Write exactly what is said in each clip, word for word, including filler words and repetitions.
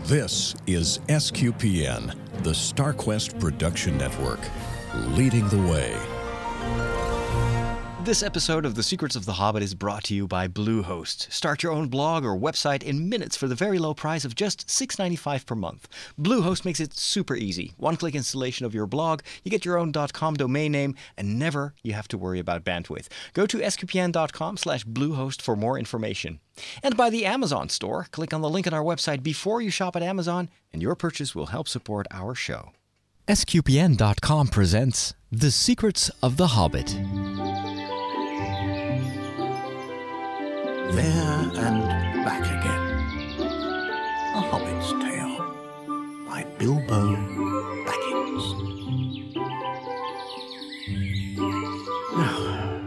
This is S Q P N, the StarQuest Production Network, leading the way. This episode of The Secrets of the Hobbit is brought to you by Bluehost. Start your own blog or website in minutes for the very low price of just six dollars and ninety-five cents per month. Bluehost makes it super easy. One-click installation of your blog, you get your own .com domain name, and never you have to worry about bandwidth. Go to sqpn.com slash bluehost for more information. And by the Amazon store, click on the link on our website before you shop at Amazon, and your purchase will help support our show. S Q P N dot com presents The Secrets of the Hobbit. There and Back Again. A Hobbit's Tale by Bilbo Baggins. Now,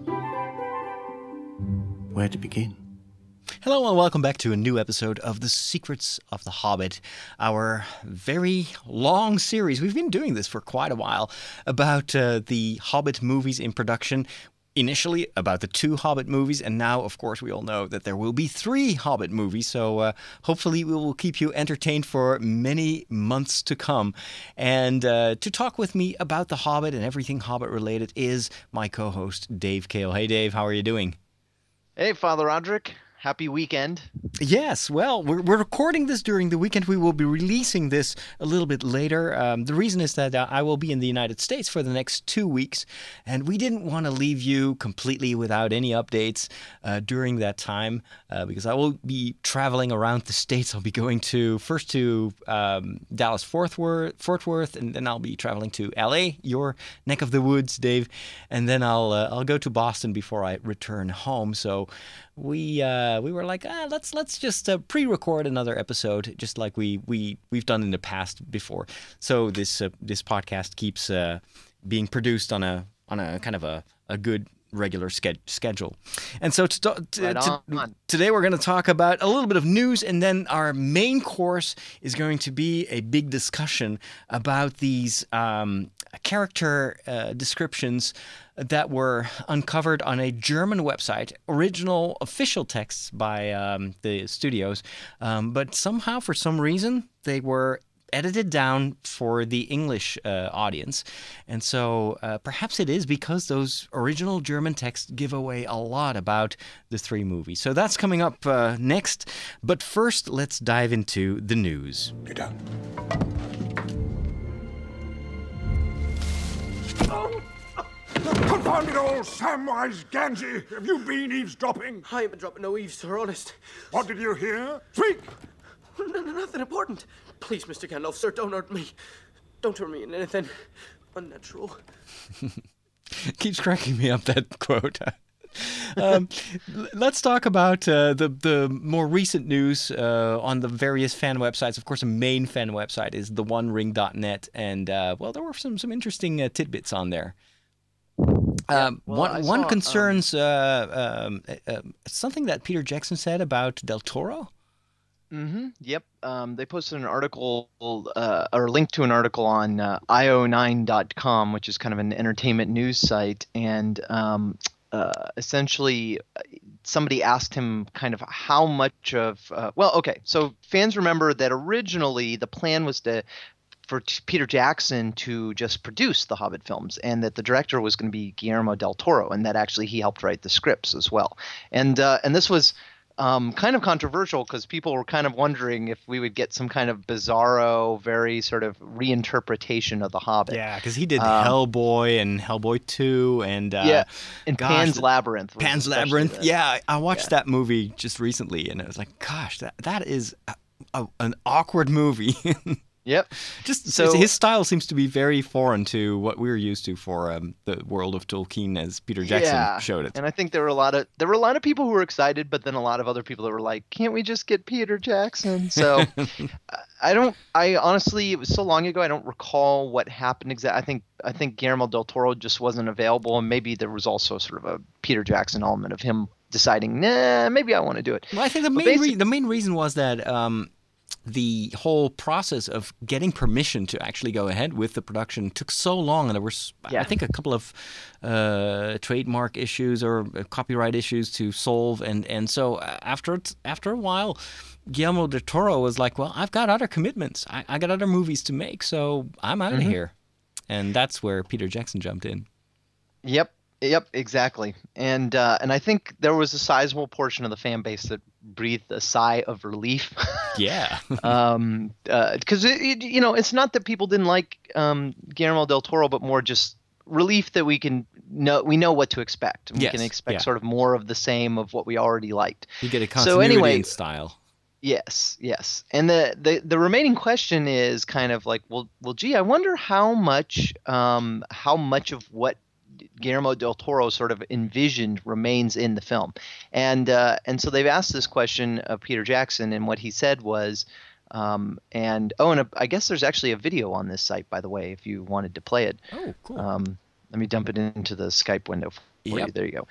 where to begin? Hello and welcome back to a new episode of The Secrets of the Hobbit, our very long series. We've been doing this for quite a while about uh, the Hobbit movies in production. Initially about the two Hobbit movies, and now, of course, we all know that there will be three Hobbit movies, so uh, hopefully we will keep you entertained for many months to come. And uh, to talk with me about the Hobbit and everything Hobbit-related is my co-host, Dave Kale. Hey, Dave, how are you doing? Hey, Father Roderick. Happy weekend. Yes, well, we're, we're recording this during the weekend. We will be releasing this a little bit later. Um, the reason is that uh, I will be in the United States for the next two weeks, and we didn't want to leave you completely without any updates uh, during that time uh, because I will be traveling around the States. I'll be going to first to um, Dallas Fort Worth, Fort Worth, and then I'll be traveling to L A, your neck of the woods, Dave, and then I'll uh, I'll go to Boston before I return home. So we uh, we were like, ah, let's let's just uh, pre-record another episode, just like we we we've done in the past before. So this uh, this podcast keeps uh, being produced on a on a kind of a, a good regular ske- schedule. And so to, to, right to, on. today we're going to talk about a little bit of news, and then our main course is going to be a big discussion about these um, character uh, descriptions that were uncovered on a German website, original official texts by um, the studios, um, but somehow, for some reason, they were edited down for the English uh, audience. And so uh, perhaps it is because those original German texts give away a lot about the three movies. So that's coming up uh, next. But first, let's dive into the news. Get down. Confounded old Samwise Gamgee! Have you been eavesdropping? I ain't been dropping no eaves, sir, honest. What did you hear? Speak! No, no, nothing important. Please, Mister Gandalf, sir, don't hurt me. Don't turn me into anything unnatural. Keeps cracking me up, that quote. um, let's talk about uh, the the more recent news uh, on the various fan websites. Of course, the main fan website is the one ring dot net, and uh, well, there were some some interesting uh, tidbits on there. Yeah, Um, well, one I one saw, concerns uh, um, uh, uh, something that Peter Jackson said about Del Toro. Mm-hmm. Yep. Um, they posted an article, uh, or a link to an article on uh, I O nine dot com, which is kind of an entertainment news site. And um, uh, essentially, somebody asked him kind of how much of, uh, well, okay. So fans remember that originally the plan was to for t- Peter Jackson to just produce the Hobbit films, and that the director was going to be Guillermo del Toro, and that actually he helped write the scripts as well. And uh, and this was Um, kind of controversial because people were kind of wondering if we would get some kind of bizarro, very sort of reinterpretation of The Hobbit. Yeah, because he did Um, Hellboy and Hellboy two, and uh, yeah, and gosh, Pan's the- Labyrinth. was Pan's especially Labyrinth. the- Yeah, I I watched yeah. that movie just recently, and I was like, gosh, that that is a, a, an awkward movie. Yep. Just So- his style seems to be very foreign to what we're used to for um, the world of Tolkien, as Peter Jackson yeah. showed it. And I think there were a lot of there were a lot of people who were excited, but then a lot of other people that were like, "Can't we just get Peter Jackson?" So I don't. I honestly, it was so long ago, I don't recall what happened exactly. I think I think Guillermo del Toro just wasn't available, and maybe there was also sort of a Peter Jackson element of him deciding, nah, maybe I want to do it. Well, I think the But main basic- re- the main reason was that um, the whole process of getting permission to actually go ahead with the production took so long, and there were, Yeah. I think, a couple of uh, trademark issues or uh, copyright issues to solve, and and so after it- after a while, Guillermo del Toro was like, "Well, I've got other commitments. I, I got other movies to make, so I'm out of here," and that's where Peter Jackson jumped in. Yep, yep, exactly. And uh, and I think there was a sizable portion of the fan base that breathed a sigh of relief. Yeah. um, because it, it, you know, it's not that people didn't like um, Guillermo del Toro, but more just relief that we can know we know what to expect. We Yes, can expect yeah. sort of more of the same of what we already liked. You get a So continuity anyway- in style. Yes, yes. And the, the, the remaining question is kind of like, well, well, gee, I wonder how much um, how much of what Guillermo del Toro sort of envisioned remains in the film. And uh, and so they've asked this question of Peter Jackson, and what he said was, um, and oh, and a, I guess there's actually a video on this site, by the way, if you wanted to play it. Oh, cool. Um, let me dump it into the Skype window for Yep. you. There you go.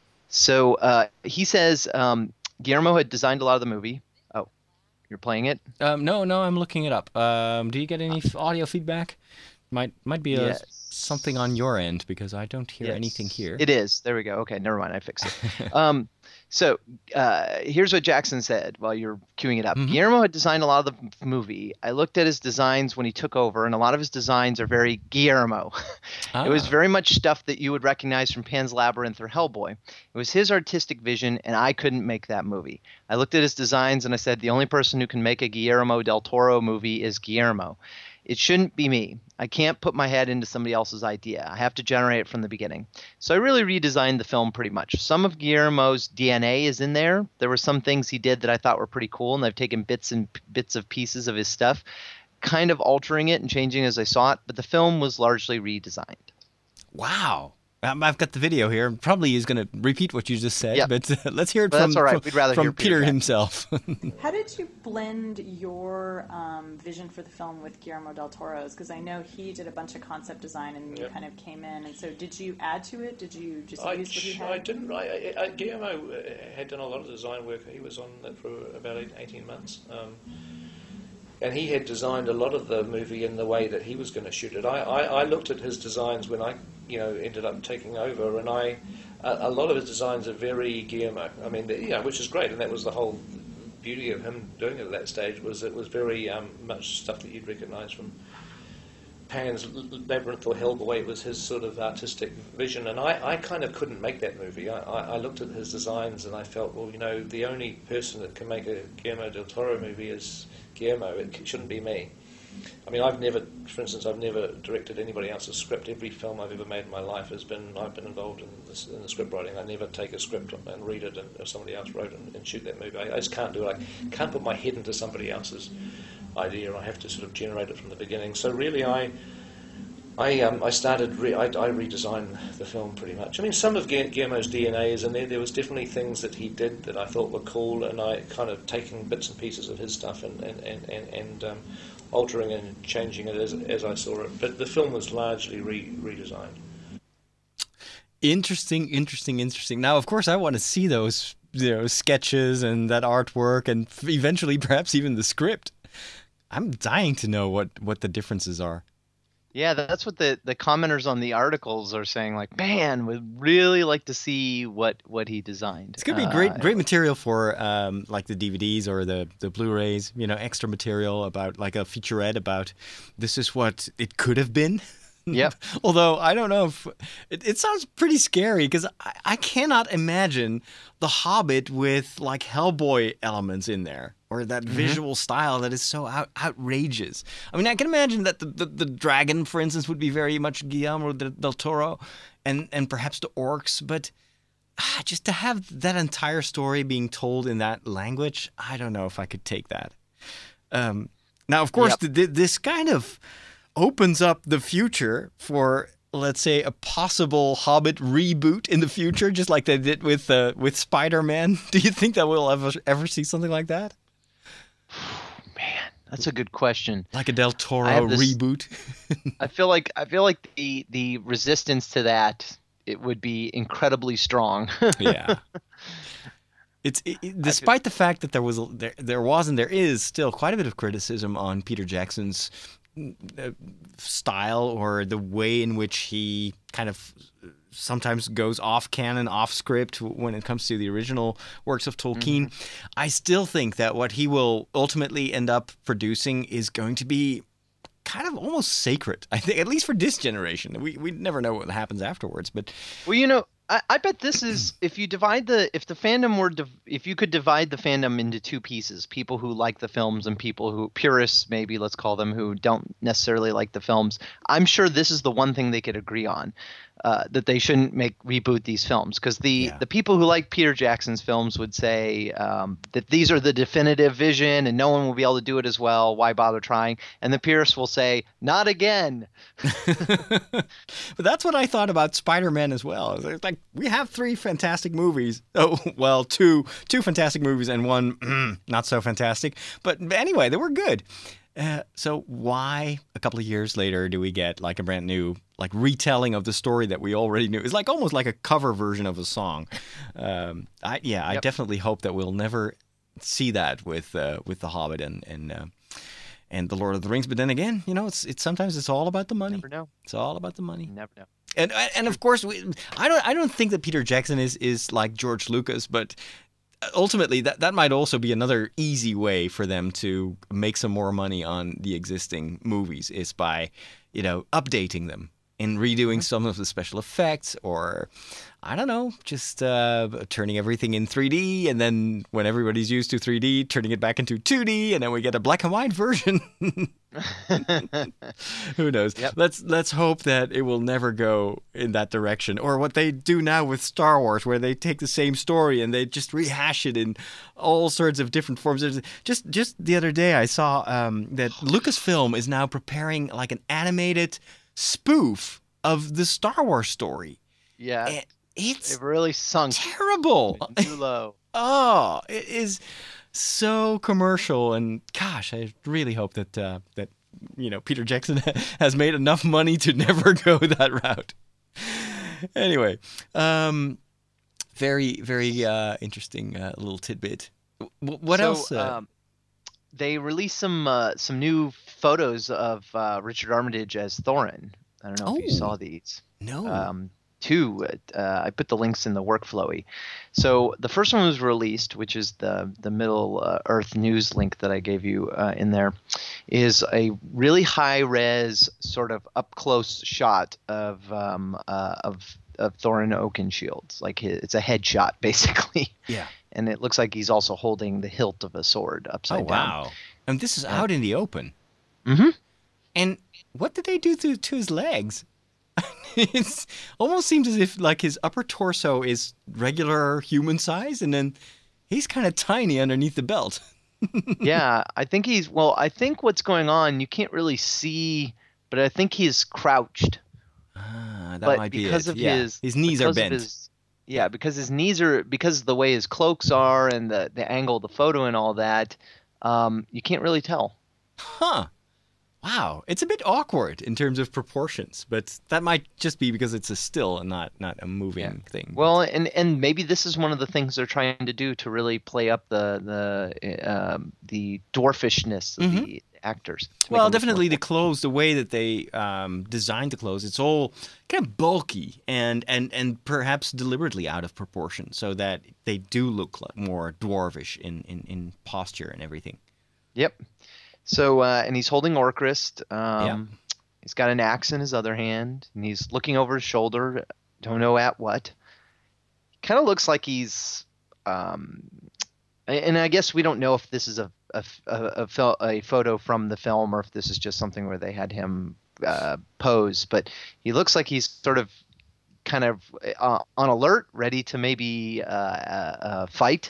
So uh, he says um, Guillermo had designed a lot of the movie. Oh, you're playing it? Um, no, no, I'm looking it up. Um, do you get any f- audio feedback? Might might be a, Yes. something on your end because I don't hear Yes. anything here. It is. There we go. Okay, never mind. I fixed it. um, so uh, here's what Jackson said while you're queuing it up. Mhm. Guillermo had designed a lot of the f- movie. I looked at his designs when he took over, and a lot of his designs are very Guillermo. It was Ah. very much stuff that you would recognize from Pan's Labyrinth or Hellboy. It was his artistic vision, and I couldn't make that movie. I looked at his designs, and I said, the only person who can make a Guillermo del Toro movie is Guillermo. It shouldn't be me. I can't put my head into somebody else's idea. I have to generate it from the beginning. So I really redesigned the film pretty much. Some of Guillermo's D N A is in there. There were some things he did that I thought were pretty cool, and I've taken bits and p- bits of pieces of his stuff, kind of altering it and changing as I saw it, but the film was largely redesigned. Wow. Um, I've got the video here. Probably he's going to repeat what you just said, Yeah. but uh, let's hear it But from, that's all right. from, We'd rather from hear Peter Peter Jackson. himself. How did you blend your um, vision for the film with Guillermo del Toro's? Because I know he did a bunch of concept design and you Yep. kind of came in. And so did you add to it? Did you just I, use what he had? I didn't. I, I, Guillermo uh, had done a lot of design work. He was on that for about eight- eighteen months. Um, and he had designed a lot of the movie in the way that he was going to shoot it. I, I, I looked at his designs when I, you know, ended up taking over, and I, a, a lot of his designs are very Guillermo. I mean, the, you know, which is great, and that was the whole beauty of him doing it at that stage. Was it was very um, much stuff that you'd recognise from Pan's Labyrinth or Hellboy. It was his sort of artistic vision, and I, I kind of couldn't make that movie. I, I, I looked at his designs and I felt, well, you know, the only person that can make a Guillermo del Toro movie is Guillermo. It c- shouldn't be me. I mean, I've never, for instance, I've never directed anybody else's script. Every film I've ever made in my life has been, I've been involved in, this, in the script writing. I never take a script and read it and if somebody else wrote it and, and shoot that movie. I, I just can't do it. I can't put my head into somebody else's idea. I have to sort of generate it from the beginning. So really, I, I, um, I started, re- I, I redesigned the film pretty much. I mean, some of Gu- Guillermo's D N A is in there. There was definitely things that he did that I thought were cool, and I kind of taken bits and pieces of his stuff and and and and, and um, altering and changing it as as I saw it. But the film was largely re- redesigned. Interesting, interesting, interesting. Now, of course, I want to see those, you know, sketches and that artwork, and f- eventually, perhaps even the script. I'm dying to know what, what the differences are. Yeah, that's what the, the commenters on the articles are saying. Like, man, would really like to see what, what he designed. It's gonna be great, Uh, great material for um, like the D V Ds or the the Blu-rays. You know, extra material about like a featurette about this is what it could have been. Yep. Although I don't know if it, it sounds pretty scary because I, I cannot imagine the Hobbit with like Hellboy elements in there or that Mm-hmm. visual style that is so out, outrageous. I mean, I can imagine that the, the, the dragon, for instance, would be very much Guillermo del, del Toro, and and perhaps the orcs, but. Ah, just to have that entire story being told in that language, I don't know if I could take that. Um, now, of course, Yep. th- th- this kind of opens up the future for, let's say, a possible Hobbit reboot in the future, just like they did with uh, with Spider-Man. Do you think that we'll ever ever see something like that, Man, that's a good question. like a Del Toro have this- reboot? I feel like I feel like the the resistance to that it would be incredibly strong. Yeah. It's it, it, despite the fact that there was a, there there was and there is still quite a bit of criticism on Peter Jackson's uh, style or the way in which he kind of sometimes goes off canon, off script when it comes to the original works of Tolkien. Mm-hmm. I still think that what he will ultimately end up producing is going to be kind of almost sacred. I think, at least for this generation. We we never know what happens afterwards, but well, you know, I, I bet this is if you divide the if the fandom were div, if you could divide the fandom into two pieces, people who like the films and people who purists maybe let's call them who don't necessarily like the films. I'm sure this is the one thing they could agree on. Uh, that they shouldn't make reboot these films because the, yeah. the people who like Peter Jackson's films would say um, that these are the definitive vision and no one will be able to do it as well. Why bother trying? And the purists will say, not again. But that's what I thought about Spider-Man as well. It's like we have three fantastic movies. Oh, well, two two fantastic movies and one mm, not so fantastic. But anyway, they were good. Uh, so why a couple of years later do we get like a brand new like retelling of the story that we already knew? It's like almost like a cover version of a song. Um, I yeah, yep. I definitely hope that we'll never see that with uh, with The Hobbit and and uh, and The Lord of the Rings. But then again, you know, it's it's sometimes it's all about the money. Never know. It's all about the money. Never know. And and of course, we, I don't I don't think that Peter Jackson is is like George Lucas, but ultimately, that, that might also be another easy way for them to make some more money on the existing movies is by, you know, updating them and redoing some of the special effects or, I don't know, just uh, turning everything in three D and then when everybody's used to three D, turning it back into two D and then we get a black and white version. Who knows? Yep. Let's let's hope that it will never go in that direction. Or what they do now with Star Wars, where they take the same story and they just rehash it in all sorts of different forms. Just just the other day, I saw um, that Lucasfilm is now preparing like an animated spoof of the Star Wars story. Yeah, and it's it really sunk terrible. Too low. Oh, it is. So commercial, and gosh, I really hope that uh, that you know Peter Jackson has made enough money to never go that route. Anyway, um, very very uh, interesting uh, little tidbit. W- what so, else? Uh... Um, they released some uh, some new photos of uh, Richard Armitage as Thorin. I don't know oh, if you saw these. No. Um, two. Uh, I put the links in the workflowy. So the first one was released, which is the the Middle uh, Earth news link that I gave you uh, in there, is a really high res sort of up close shot of um, uh, of of Thorin Oakenshield. Like his, it's a headshot basically. Yeah. And it looks like he's also holding the hilt of a sword upside oh, down. Oh wow! And this is out in the open. Mm-hmm. And what did they do to to his legs? It almost seems as if like his upper torso is regular human size, and then he's kind of tiny underneath the belt. Yeah, I think he's well. I think what's going on, you can't really see, but I think he's crouched. Ah, that but might be because it. of yeah. his his knees are bent. His, yeah, because his knees are because of the way his cloaks are and the the angle of the photo and all that. Um, you can't really tell. Huh. Wow, it's a bit awkward in terms of proportions, but that might just be because it's a still and not, not a moving yeah. thing. Well, and, and maybe this is one of the things they're trying to do to really play up the the um, the dwarfishness of mm-hmm. the actors. Well, definitely the clothes, the way that they um, designed the clothes, it's all kind of bulky and, and, and perhaps deliberately out of proportion so that they do look like more dwarvish in, in, in posture and everything. Yep. So, uh, and he's holding Orcrist. Um, yeah. He's got an axe in his other hand, and he's looking over his shoulder. Don't know at what. Kind of looks like he's, um, and I guess we don't know if this is a a, a, a, a photo from the film or if this is just something where they had him uh, pose. But he looks like he's sort of, kind of uh, on alert, ready to maybe uh, uh, uh, fight.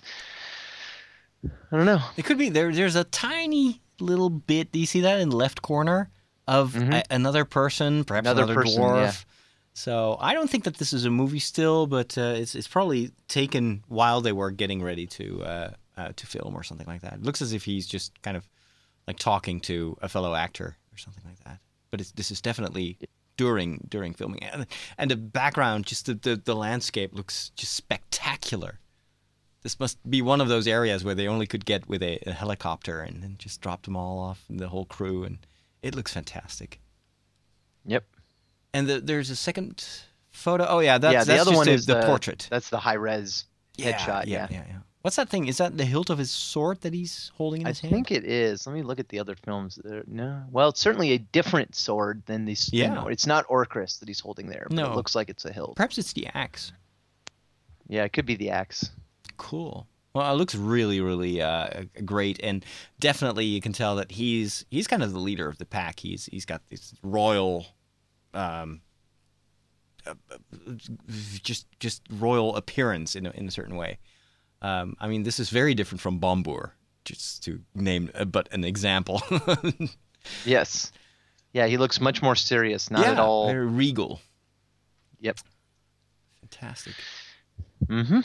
I don't know. It could be there. There's a tiny little bit. Do you see that in the left corner of mm-hmm. a, another person, perhaps another, another person, dwarf? Yeah. So I don't think that this is a movie still, but uh, it's it's probably taken while they were getting ready to uh, uh, to film or something like that. It looks as if he's just kind of like talking to a fellow actor or something like that. But it's, this is definitely during during filming, and, and the background, just the, the the landscape looks just spectacular. this must be one of those areas where they only could get with a, a helicopter, and then just dropped them all off, and the whole crew, and it looks fantastic. Yep. And the, there's a second photo. Oh yeah, that's, yeah, the that's other just one the, is the portrait. That's the high res yeah, headshot. Yeah, Yeah. yeah, yeah. What's that thing? Is that the hilt of his sword that he's holding in I his hand? think it is. Let me look at the other films. There. No, well, it's certainly a different sword than these. Yeah. You know, it's not Orcris that he's holding there. But No. it looks like it's a hilt. Perhaps it's the axe. Yeah, it could be the axe. Cool. Well, it looks really, really uh, great, and definitely you can tell that he's he's kind of the leader of the pack. He's he's got this royal, um, uh, just just royal appearance in a, in a certain way. Um, I mean, this is very different from Bombur, just to name uh, but an example. Yes. Yeah, he looks much more serious. Not yeah, at all. very regal. Yep. Fantastic. Mm-hmm.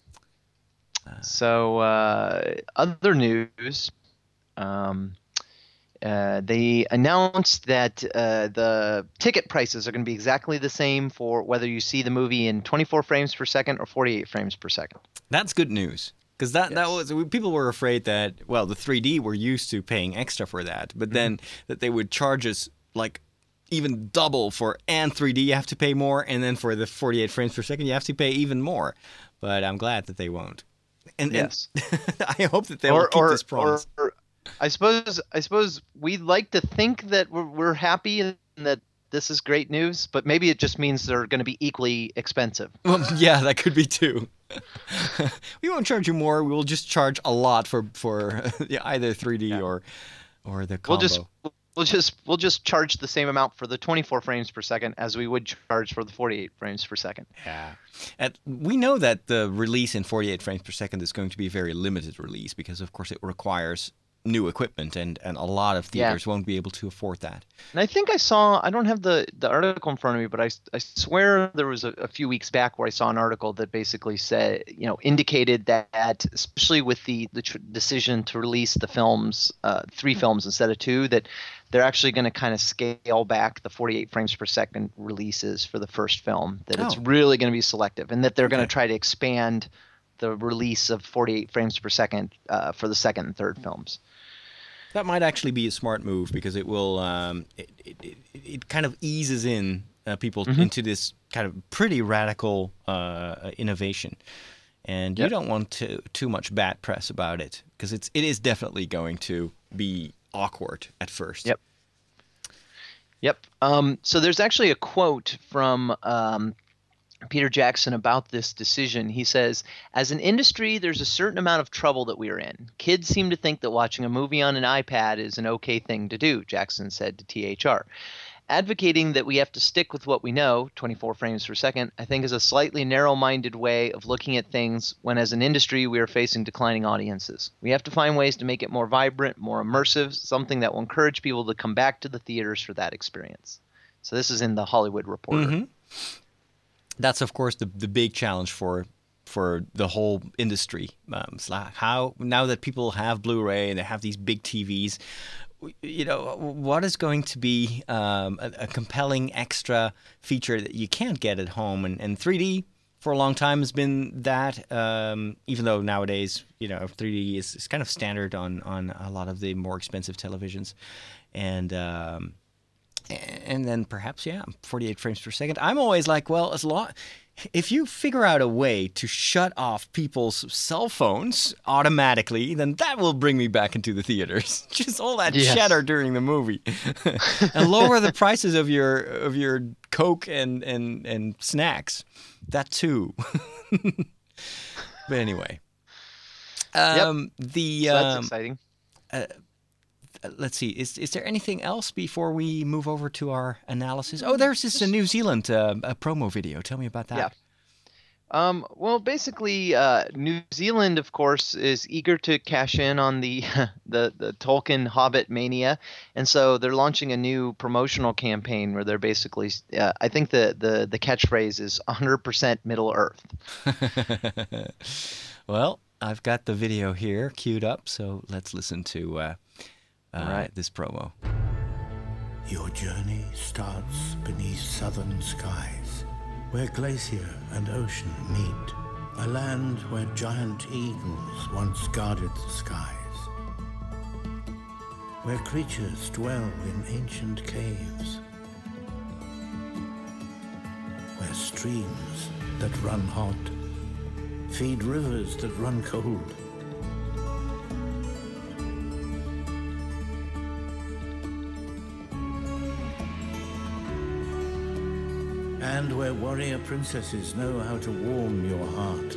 So, uh, other news, um, uh, they announced that uh, the ticket prices are going to be exactly the same for whether you see the movie in twenty-four frames per second or forty-eight frames per second. That's good news. Because that, Yes. that was people were afraid that, well, the three D were used to paying extra for that, but then that they would charge us like even double for and three D you have to pay more, and then for the forty-eight frames per second you have to pay even more. But I'm glad that they won't. And, Yes. and I hope that they will keep this promise. Or, I suppose I suppose we'd like to think that we're, we're happy and that this is great news, but maybe it just means they're going to be equally expensive. Well, yeah, that could be too. We won't charge you more. We will just charge a lot for for yeah, either three D Yeah. or or the combo. We'll just we'll just we'll just charge the same amount for the twenty-four frames per second as we would charge for the forty-eight frames per second. Yeah. And we know that the release in forty-eight frames per second is going to be a very limited release because, of course, it requires new equipment, and, and a lot of Yeah. theaters won't be able to afford that. And I think I saw, I don't have the, the article in front of me, but I, I swear there was a, a few weeks back where I saw an article that basically said, you know, indicated that, especially with the, the tr- decision to release the films, uh, three films instead of two, that they're actually going to kind of scale back the forty-eight frames per second releases for the first film, that it's Oh. really going to be selective, and that they're going Okay. to try to expand the release of forty-eight frames per second uh, for the second and third films. That might actually be a smart move because it will um, it, it, it, it kind of eases in uh, people Mm-hmm. into this kind of pretty radical uh, innovation, and you Yep. don't want to, too much bad press about it because it's it is definitely going to be awkward at first. Yep. Yep. Um, so there's actually a quote from um, Peter Jackson about this decision. He says, "As an industry, there's a certain amount of trouble that we are in. Kids seem to think that watching a movie on an iPad is an okay thing to do," Jackson said to T H R. "Advocating that we have to stick with what we know, twenty-four frames per second, I think is a slightly narrow-minded way of looking at things when as an industry we are facing declining audiences. We have to find ways to make it more vibrant, more immersive, something that will encourage people to come back to the theaters for that experience." So this is in the Hollywood Reporter. Mhm. That's of course the the big challenge for for the whole industry. Um, it's like how now that people have Blu-ray and they have these big T Vs, you know, what is going to be um, a, a compelling extra feature that you can't get at home? And, and three D for a long time has been that, um, even though nowadays, you know, three D is, is kind of standard on, on a lot of the more expensive televisions. And um, and then perhaps, yeah, forty-eight frames per second. I'm always like, well, as long if you figure out a way to shut off people's cell phones automatically, then that will bring me back into the theaters. Just all that Yes. chatter during the movie, and lower the prices of your of your Coke and and and snacks. That too. But anyway, um, the So that's um, exciting. uh, let's see. Is is there anything else before we move over to our analysis? Oh, there's this uh, New Zealand uh, a promo video. Tell me about that. Yeah. Um, well, basically, uh, New Zealand, of course, is eager to cash in on the the the Tolkien Hobbit mania, and so they're launching a new promotional campaign where they're basically, uh, I think the the the catchphrase is one hundred percent Middle Earth. Well, I've got the video here queued up, so let's listen to uh, uh, right. this promo. Your journey starts beneath southern skies, where glacier and ocean meet. A land where giant eagles once guarded the skies, where creatures dwell in ancient caves, where streams that run hot feed rivers that run cold. And where warrior princesses know how to warm your heart.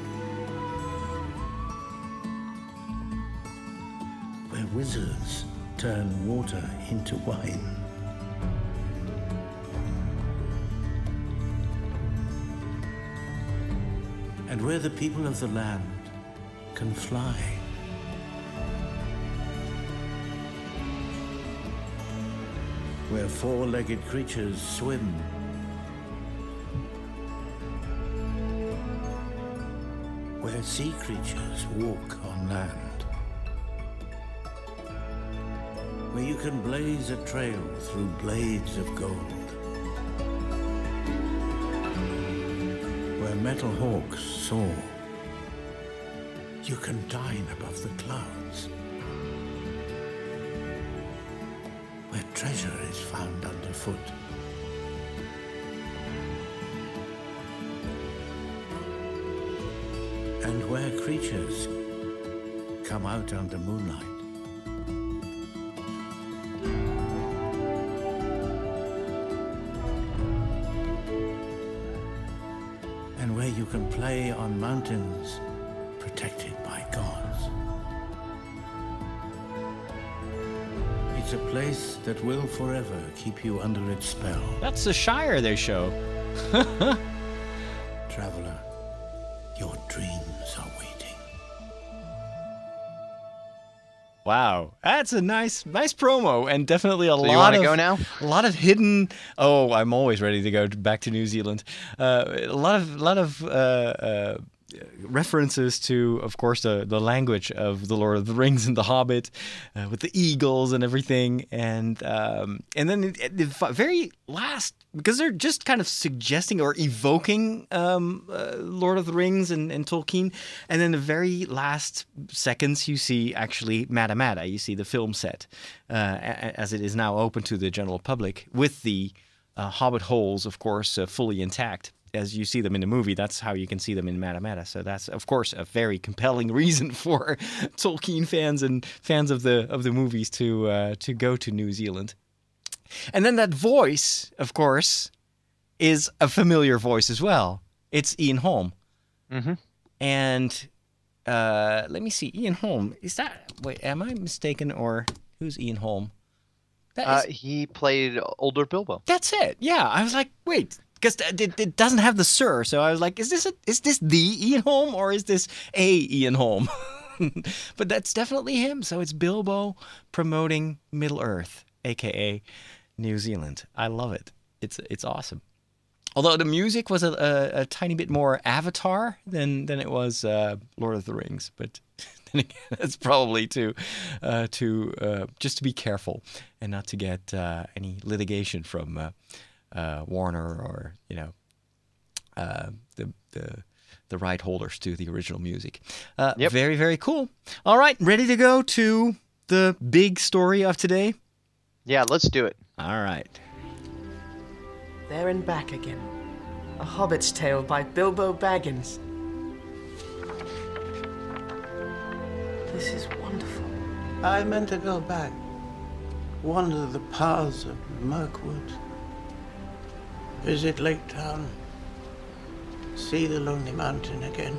Where wizards turn water into wine. And where the people of the land can fly. Where four-legged creatures swim. Where sea creatures walk on land. Where you can blaze a trail through blades of gold. Where metal hawks soar. You can dine above the clouds. Where treasure is found underfoot. And where creatures come out under moonlight. And where you can play on mountains protected by gods. It's a place that will forever keep you under its spell. That's the Shire they show. Traveler, your dreams are waiting. Wow, that's a nice, nice promo, and definitely a So you lot wanna of go now? a lot of hidden. Oh, I'm always ready to go back to New Zealand. Uh, a lot of, lot of. Uh, uh, references to, of course, the, the language of The Lord of the Rings and The Hobbit, uh, with the eagles and everything, and um, and then the, the very last, because they're just kind of suggesting or evoking um, uh, Lord of the Rings and, and Tolkien, and then the very last seconds you see actually Matamata, you see the film set, uh, as it is now open to the general public, with the uh, Hobbit holes, of course, uh, fully intact. As you see them in the movie, that's how you can see them in Matamata. So that's, of course, a very compelling reason for Tolkien fans and fans of the of the movies to uh, to go to New Zealand. And then that voice, of course, is a familiar voice as well. It's Ian Holm. Mm-hmm. And uh, let me see, Ian Holm. Is that? Wait, am I mistaken, or who's Ian Holm? That Uh, is, he played older Bilbo. that's it. Yeah, I was like, wait. Because it, it doesn't have the Sir, so I was like, is this a, is this the Ian Holm or is this a Ian Holm? But that's definitely him. So it's Bilbo promoting Middle Earth, aka New Zealand. I love it. It's it's awesome. Although the music was a, a, a tiny bit more Avatar than than it was uh, Lord of the Rings, but then again, that's probably to uh, to uh, just to be careful and not to get uh, any litigation from. Uh, Uh, Warner, or you know, uh, the the the right holders to the original music. Uh, Yep. Very very cool. All right, ready to go to the big story of today? Yeah, let's do it. All right. There and back again. A Hobbit's Tale by Bilbo Baggins. This is wonderful. I meant to go back, wander the paths of Mirkwood, visit Lake Town, see the Lonely Mountain again.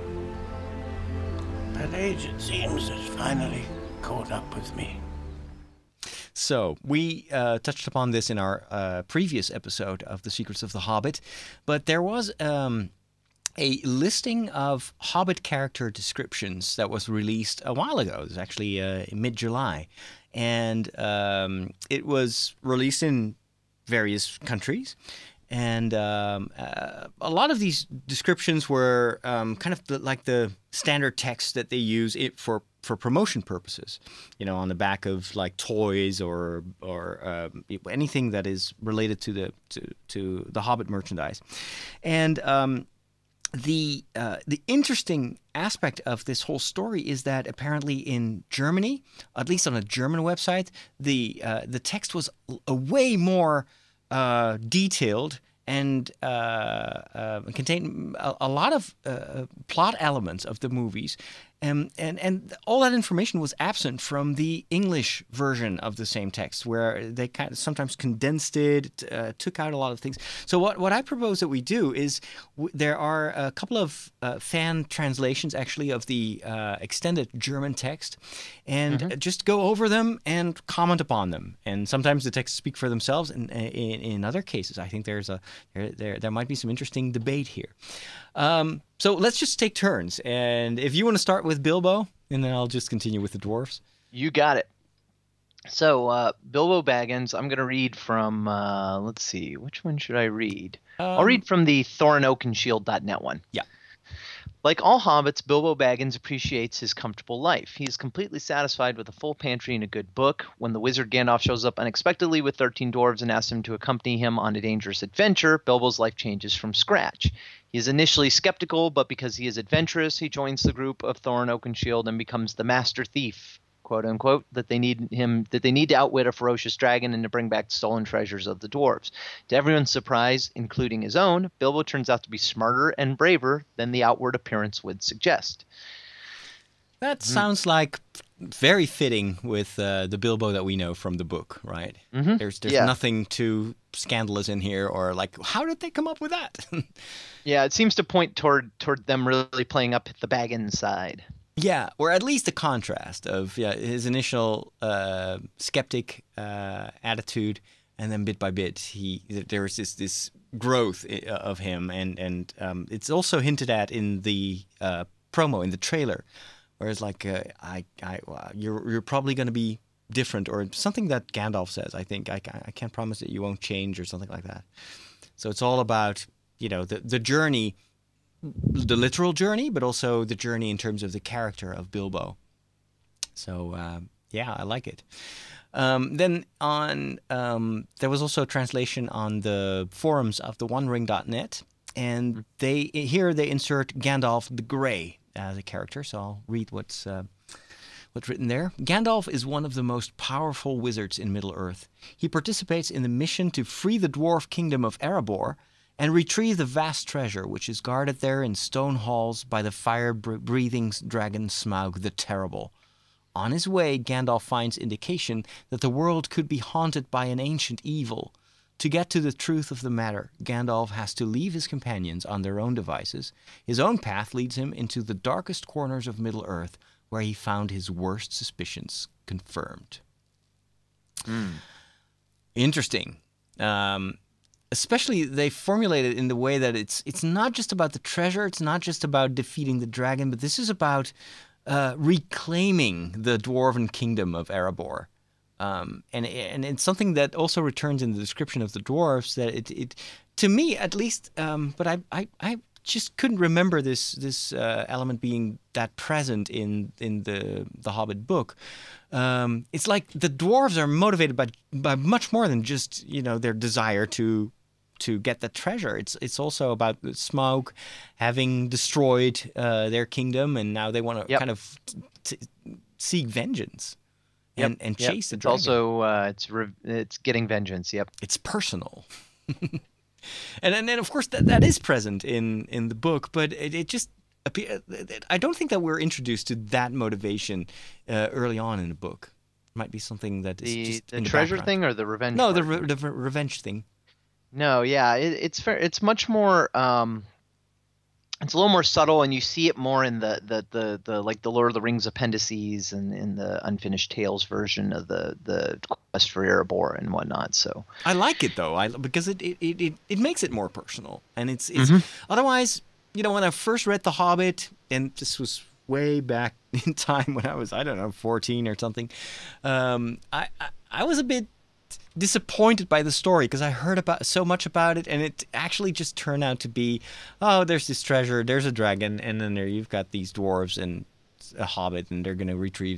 That age, it seems, has finally caught up with me. So we uh, touched upon this in our uh, previous episode of The Secrets of the Hobbit, but there was um, a listing of Hobbit character descriptions that was released a while ago. It was actually uh, in mid-July, and um, it was released in various countries. And um, uh, a lot of these descriptions were um, kind of the, like the standard text that they use it for, for promotion purposes, you know, on the back of like toys or or um, anything that is related to the to, to the Hobbit merchandise. And um, the uh, the interesting aspect of this whole story is that apparently in Germany, at least on a German website, the uh, the text was a way more uh, detailed and uh, uh, contained a, a lot of uh, plot elements of the movies. Um, and, and all that information was absent from the English version of the same text, where they kind of sometimes condensed it, uh, took out a lot of things. So what, what I propose that we do is w- there are a couple of uh, fan translations, actually, of the uh, extended German text, and mm-hmm. just go over them and comment upon them. And sometimes the texts speak for themselves, and in, in other cases, I think there's a there, there there might be some interesting debate here. Um, so let's just take turns. And if you want to start with Bilbo, and then I'll just continue with the dwarves. You got it. So uh, Bilbo Baggins, I'm going to read from, uh, let's see, which one should I read? Um, I'll read from the Thorin Oakenshield dot net one. Yeah. Like all hobbits, Bilbo Baggins appreciates his comfortable life. He is completely satisfied with a full pantry and a good book. When the wizard Gandalf shows up unexpectedly with thirteen dwarves and asks him to accompany him on a dangerous adventure, Bilbo's life changes from scratch. He is initially skeptical, but because he is adventurous, he joins the group of Thorin Oakenshield and becomes the master thief, quote unquote, that they need him that they need to outwit a ferocious dragon and to bring back stolen treasures of the dwarves. To everyone's surprise, including his own, Bilbo turns out to be smarter and braver than the outward appearance would suggest. That mm. sounds like very fitting with uh, the Bilbo that we know from the book, right? Mm-hmm. There's there's yeah. nothing too scandalous in here, or like, how did they come up with that? Yeah, it seems to point toward toward them really playing up the Baggins side. Yeah, or at least the contrast of yeah, his initial uh, skeptic uh, attitude, and then bit by bit, he there's this this growth of him, and and um, it's also hinted at in the uh, promo, in the trailer, where it's like, uh, I, I, well, you're you're probably going to be different, or something that Gandalf says. I think I, I can't promise that you won't change, or something like that. So it's all about, you know, the the journey. The literal journey, but also the journey in terms of the character of Bilbo. So, uh, yeah, I like it. Um, then on, um, there was also a translation on the forums of the One Ring dot net, and they here they insert Gandalf the Grey as a character. So I'll read what's uh, what's written there. Gandalf is one of the most powerful wizards in Middle-earth. He participates in the mission to free the dwarf kingdom of Erebor and retrieve the vast treasure which is guarded there in stone halls by the fire-breathing dragon Smaug the Terrible. On his way, Gandalf finds indication that the world could be haunted by an ancient evil. To get to the truth of the matter, Gandalf has to leave his companions on their own devices. His own path leads him into the darkest corners of Middle-earth, where he found his worst suspicions confirmed. Mm. Interesting. Um... Especially they formulate it in the way that it's it's not just about the treasure, it's not just about defeating the dragon, but this is about uh, reclaiming the dwarven kingdom of Erebor. Um, and and it's something that also returns in the description of the dwarves, that it, it to me at least, um, but I, I, I just couldn't remember this this uh, element being that present in in the the Hobbit book. Um, it's like the dwarves are motivated by by much more than just, you know, their desire to to get the treasure. It's it's also about Smaug having destroyed uh, their kingdom, and now they want to yep. kind of t- t- seek vengeance and yep. and yep. chase the it's dragon. Also, uh, it's re- it's getting vengeance. Yep, it's personal. and and then of course that that is present in in the book, but it, it just. I don't think that we're introduced to that motivation uh, early on in the book. It might be something that is the, just the in the treasure background. thing or the revenge. No, the, part? re- the re- revenge thing. No, yeah, it, it's fair. It's much more. Um, it's a little more subtle, and you see it more in the the, the, the like the Lord of the Rings appendices and in the Unfinished Tales version of the the quest for Erebor and whatnot. So I like it though, I because it it, it, it makes it more personal, and it's it's mm-hmm. otherwise. You know, when I first read The Hobbit, and this was way back in time when I was, I don't know, fourteen or something, um, I, I I was a bit disappointed by the story because I heard about so much about it, and it actually just turned out to be, oh, there's this treasure, there's a dragon, and then there you've got these dwarves and a hobbit, and they're going to retrieve the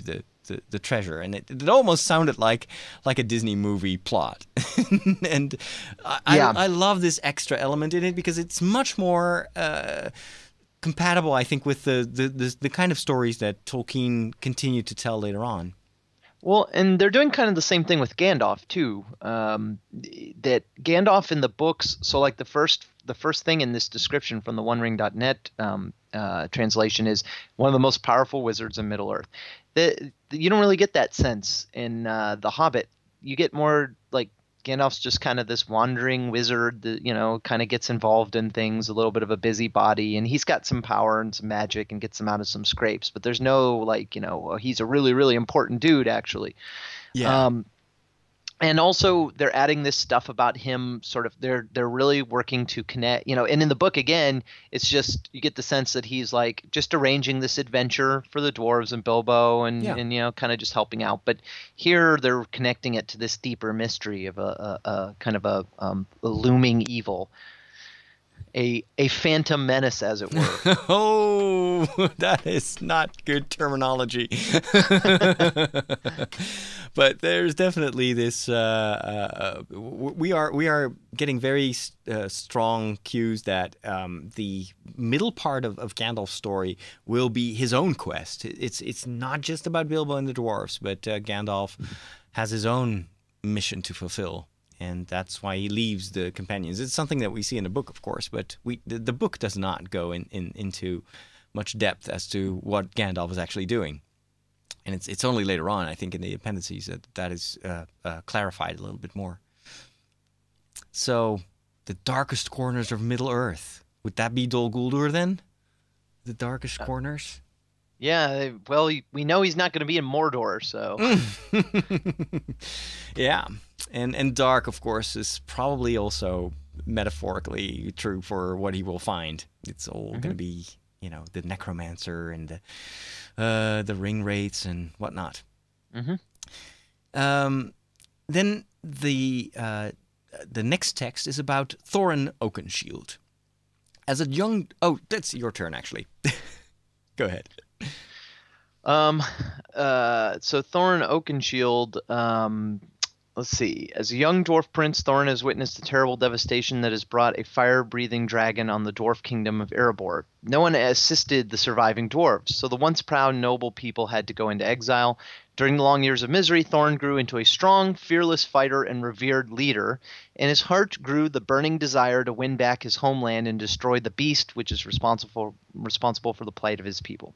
the, the treasure, and it, it almost sounded like like a Disney movie plot. And I, Yeah. I I love this extra element in it because it's much more uh, compatible, I think, with the, the the the kind of stories that Tolkien continued to tell later on. Well, and they're doing kind of the same thing with Gandalf too. Um, that Gandalf in the books, so like the first the first thing in this description from the One Ring dot net um, uh, translation is one of the most powerful wizards in Middle Earth. The, you don't really get that sense in uh, The Hobbit. You get more like Gandalf's just kind of this wandering wizard that, you know, kind of gets involved in things, a little bit of a busybody, and he's got some power and some magic and gets him out of some scrapes. But there's no like, you know, well, he's a really, really important dude, actually. Yeah. Um, and also they're adding this stuff about him sort of they're they're really working to connect, you know, and in the book again, it's just you get the sense that he's like just arranging this adventure for the dwarves and Bilbo and, Yeah. and you know, kind of just helping out. But here they're connecting it to this deeper mystery of a, a, a kind of a, um, a looming evil. A, a phantom menace, as it were. Oh, that is not good terminology. But there's definitely this. Uh, uh, we are we are getting very uh, strong cues that um, the middle part of, of Gandalf's story will be his own quest. It's it's not just about Bilbo and the dwarves, but uh, Gandalf has his own mission to fulfill. And that's why he leaves the companions. It's something that we see in the book, of course, but we the, the book does not go in, in into much depth as to what Gandalf is actually doing. And it's it's only later on, I think, in the appendices that that is uh, uh, clarified a little bit more. So, the darkest corners of Middle-earth. Would that be Dol Guldur then? The darkest corners? Yeah, well, we know he's not going to be in Mordor, so. Yeah. And and dark, of course, is probably also metaphorically true for what he will find. It's all Mm-hmm. going to be, you know, the necromancer and the uh, the ring wraiths and whatnot. Mm-hmm. Um, then the uh, the next text is about Thorin Oakenshield. As a young, oh, that's your turn actually. Go ahead. Um, uh, so Thorin Oakenshield, um, let's see. As a young dwarf prince, Thorin has witnessed the terrible devastation that has brought a fire-breathing dragon on the dwarf kingdom of Erebor. No one assisted the surviving dwarves, so the once proud noble people had to go into exile. During the long years of misery, Thorin grew into a strong, fearless fighter and revered leader. In his heart grew the burning desire to win back his homeland and destroy the beast, which is responsible responsible for the plight of his people.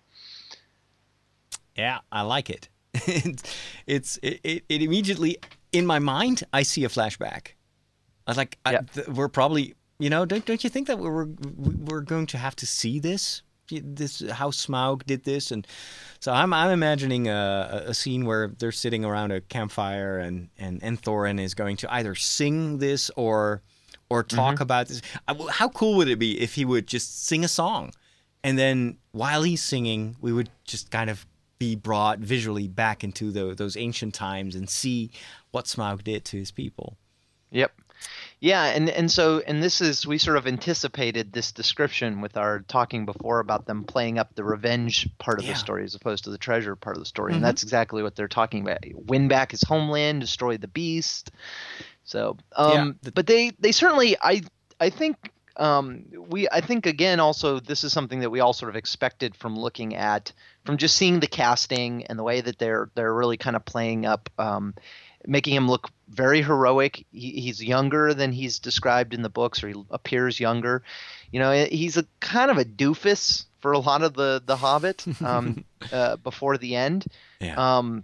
Yeah, I like it. it's it's it, it, it immediately in my mind I see a flashback. I was like, I, Yeah. th- we're probably, you know, don't don't you think that we we're we're going to have to see this, this how Smaug did this, and so I'm I'm imagining a, a scene where they're sitting around a campfire and and and Thorin is going to either sing this or or talk Mm-hmm. about this. I- How cool would it be if he would just sing a song, and then while he's singing, we would just kind of be brought visually back into the, those ancient times and see what Smaug did to his people. Yep. Yeah, and, and so and this is we sort of anticipated this description with our talking before about them playing up the revenge part of Yeah. the story as opposed to the treasure part of the story. Mhm. And that's exactly what they're talking about. Win back his homeland, destroy the beast. So um Yeah, the- but they they certainly I I think um we I think again also this is something that we all sort of expected from looking at from just seeing the casting and the way that they're they're really kind of playing up um making him look very heroic. He, he's younger than he's described in the books, or he appears younger. You know, he's a kind of a doofus for a lot of the the Hobbit um, uh, before the end. Yeah. Um,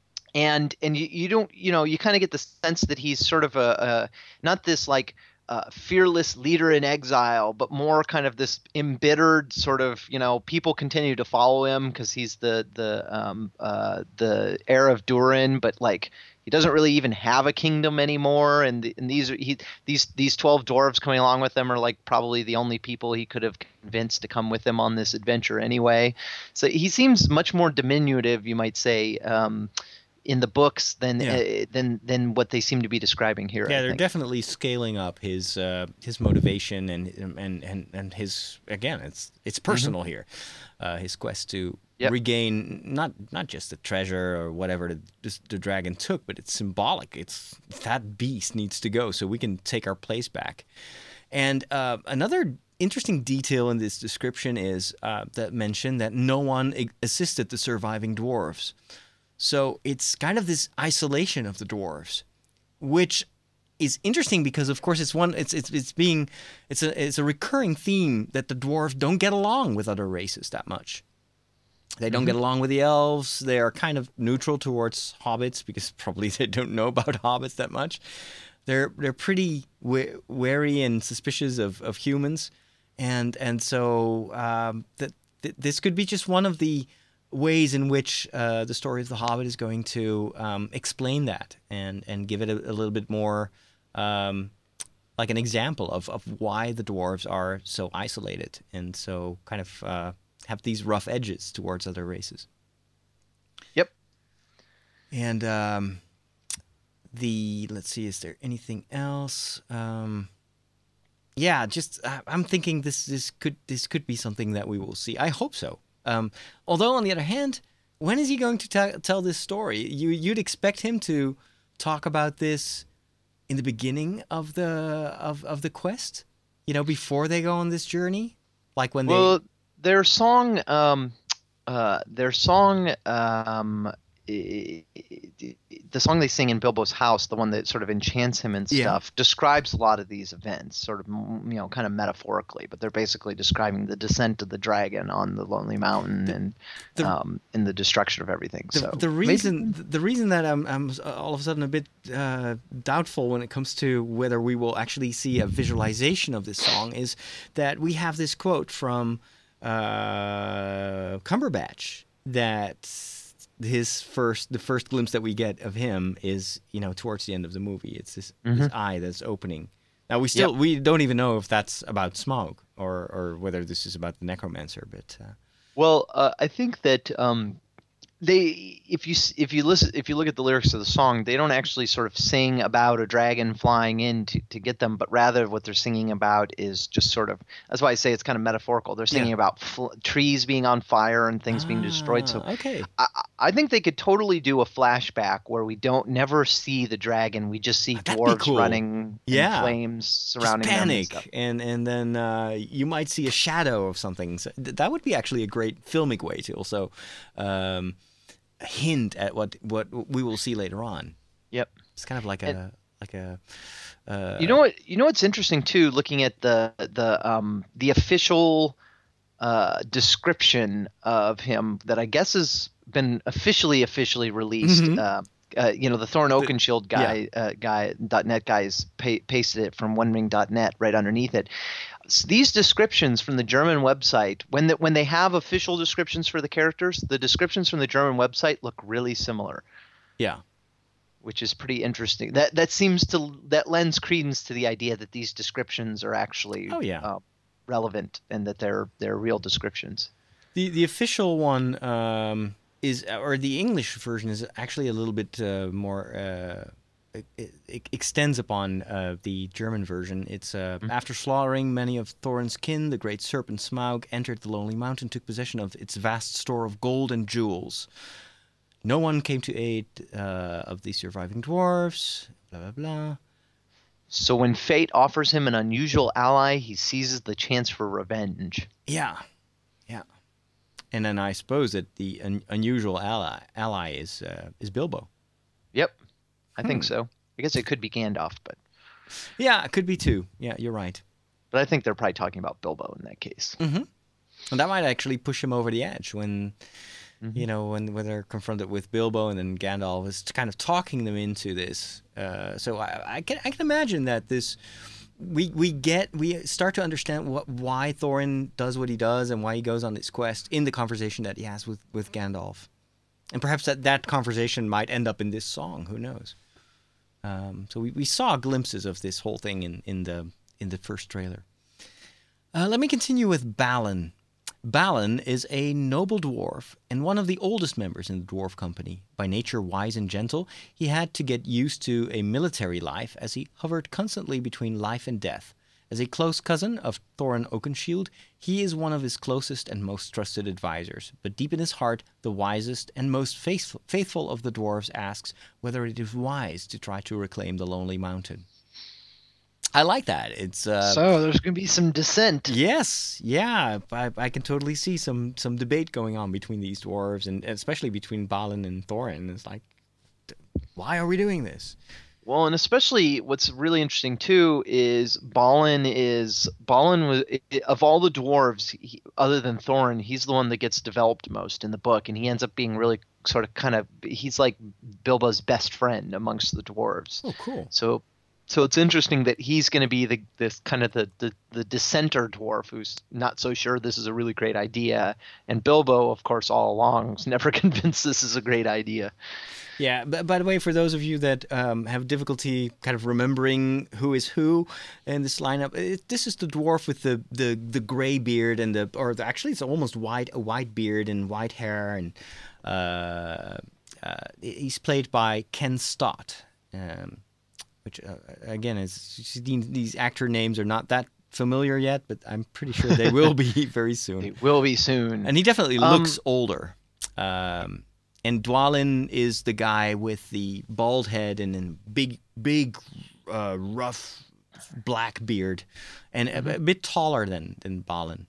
and and you, you don't you know you kind of get the sense that he's sort of a, a not this like uh, fearless leader in exile, but more kind of this embittered sort of, you know, people continue to follow him because he's the the um, uh, the heir of Durin, but like he doesn't really even have a kingdom anymore. And, the, and these are he these these twelve dwarves coming along with him are like probably the only people he could have convinced to come with him on this adventure anyway. So he seems much more diminutive, you might say, um, in the books than Yeah. uh, than than what they seem to be describing here. Yeah, I they're think. definitely scaling up his uh, his motivation and and and and his again, it's it's personal here, uh, his quest to yep. regain not not just the treasure or whatever the, the dragon took, but it's symbolic. It's that beast needs to go so we can take our place back. And uh, another interesting detail in this description is uh, that mention that no one assisted the surviving dwarves. So it's kind of this isolation of the dwarves, which is interesting because, of course, it's one. It's it's it's being it's a it's a recurring theme that the dwarves don't get along with other races that much. They don't mm-hmm. get along with the elves. They are kind of neutral towards hobbits because probably they don't know about hobbits that much. They're they're pretty w- wary and suspicious of, of humans, and and so um, that th- this could be just one of the ways in which uh, the story of the Hobbit is going to um, explain that and and give it a, a little bit more um, like an example of, of why the dwarves are so isolated and so kind of uh, have these rough edges towards other races. Yep. And um, the let's see, is there anything else? Um, yeah, just I, I'm thinking this this could this could be something that we will see. I hope so. Um, although on the other hand, when is he going to t- tell this story? You you'd expect him to talk about this in the beginning of the of, of the quest, you know, before they go on this journey, like when well, they. Their song, um, uh, their song, um, the song they sing in Bilbo's house, the one that sort of enchants him and stuff, yeah. describes a lot of these events, sort of, you know, kind of metaphorically. But they're basically describing the descent of the dragon on the Lonely Mountain the, and the, um, and the destruction of everything. The, so the reason, maybe... the reason that I'm, I'm all of a sudden a bit uh, doubtful when it comes to whether we will actually see a visualization of this song is that we have this quote from uh, Cumberbatch that his first, the first glimpse that we get of him is, you know, towards the end of the movie. It's this, mm-hmm. this eye that's opening. Now we still, yep. we don't even know if that's about Smaug or, or whether this is about the necromancer, but. Uh... Well, uh, I think that, um, they, if you if you listen, if you look at the lyrics of the song, they don't actually sort of sing about a dragon flying in to, to get them, but rather what they're singing about is just sort of. That's why I say it's kind of metaphorical. They're singing yeah. about fl- trees being on fire and things ah, being destroyed. So okay, I, I think they could totally do a flashback where we don't never see the dragon. We just see That'd dwarves cool. running, yeah, and flames surrounding just panic, them, and and, and then uh, you might see a shadow of something. So th- that would be actually a great filmic way to also. Um, hint at what what we will see later on. Yep, it's kind of like a and, like a. Uh, you know what? You know what's interesting too. Looking at the the um the official uh, description of him that I guess has been officially officially released. Mm-hmm. Uh, uh, you know, the Thorin Oakenshield guy yeah. uh, guy .net guys pa- pasted it from one ring dot net right underneath it. These descriptions from the German website, when the, when they have official descriptions for the characters, the descriptions from the German website look really similar. Yeah, which is pretty interesting. That that seems to that lends credence to the idea that these descriptions are actually oh, yeah. uh, relevant and that they're they're real descriptions. The the official one um, is, or the English version is actually a little bit uh, more. Uh, It, it extends upon uh, the German version. It's uh, mm-hmm. After slaughtering many of Thorin's kin, the great serpent Smaug entered the Lonely Mountain, took possession of its vast store of gold and jewels. No one came to aid uh, of the surviving dwarves. Blah blah blah. So when fate offers him an unusual ally, he seizes the chance for revenge. Yeah, yeah. And then I suppose that the un- unusual ally ally is uh, is Bilbo. Yep. I think hmm. so. I guess it could be Gandalf, but... Yeah, it could be too. Yeah, you're right. But I think they're probably talking about Bilbo in that case. Mm-hmm. And that might actually push him over the edge when, mm-hmm. you know, when, when they're confronted with Bilbo and then Gandalf is kind of talking them into this. Uh, so I, I can I can imagine that this... We we get we start to understand what why Thorin does what he does and why he goes on this quest in the conversation that he has with, with Gandalf. And perhaps that, that conversation might end up in this song. Who knows? Um, so we, we saw glimpses of this whole thing in, in the in the first trailer. Uh, let me continue with Balin. Balin is a noble dwarf and one of the oldest members in the dwarf company. By nature wise and gentle, he had to get used to a military life as he hovered constantly between life and death, As a close cousin of Thorin Oakenshield, he is one of his closest and most trusted advisors. But deep in his heart, the wisest and most faithful, faithful of the dwarves asks whether it is wise to try to reclaim the Lonely Mountain. I like that. It's uh, so there's going to be some dissent. Yes, yeah, I, I can totally see some some debate going on between these dwarves, and especially between Balin and Thorin. It's like, why are we doing this? Well, and especially what's really interesting too is Balin is Balin was of all the dwarves, he, other than Thorin, he's the one that gets developed most in the book, and he ends up being really sort of kind of he's like Bilbo's best friend amongst the dwarves. Oh, cool. So. So it's interesting that he's going to be the this kind of the, the, the dissenter dwarf who's not so sure this is a really great idea. And Bilbo, of course, all along was never convinced this is a great idea. Yeah, but by the way, for those of you that um, have difficulty kind of remembering who is who in this lineup, it, this is the dwarf with the, the, the gray beard and the, or the, actually it's almost white, a white beard and white hair. And uh, uh, he's played by Ken Stott. Um, Which, uh, again, is these actor names are not that familiar yet, but I'm pretty sure they will be very soon. They will be soon. And he definitely um, looks older. Um, and Dwalin is the guy with the bald head and then big, big, uh, rough black beard, and a, a bit taller than than Balin.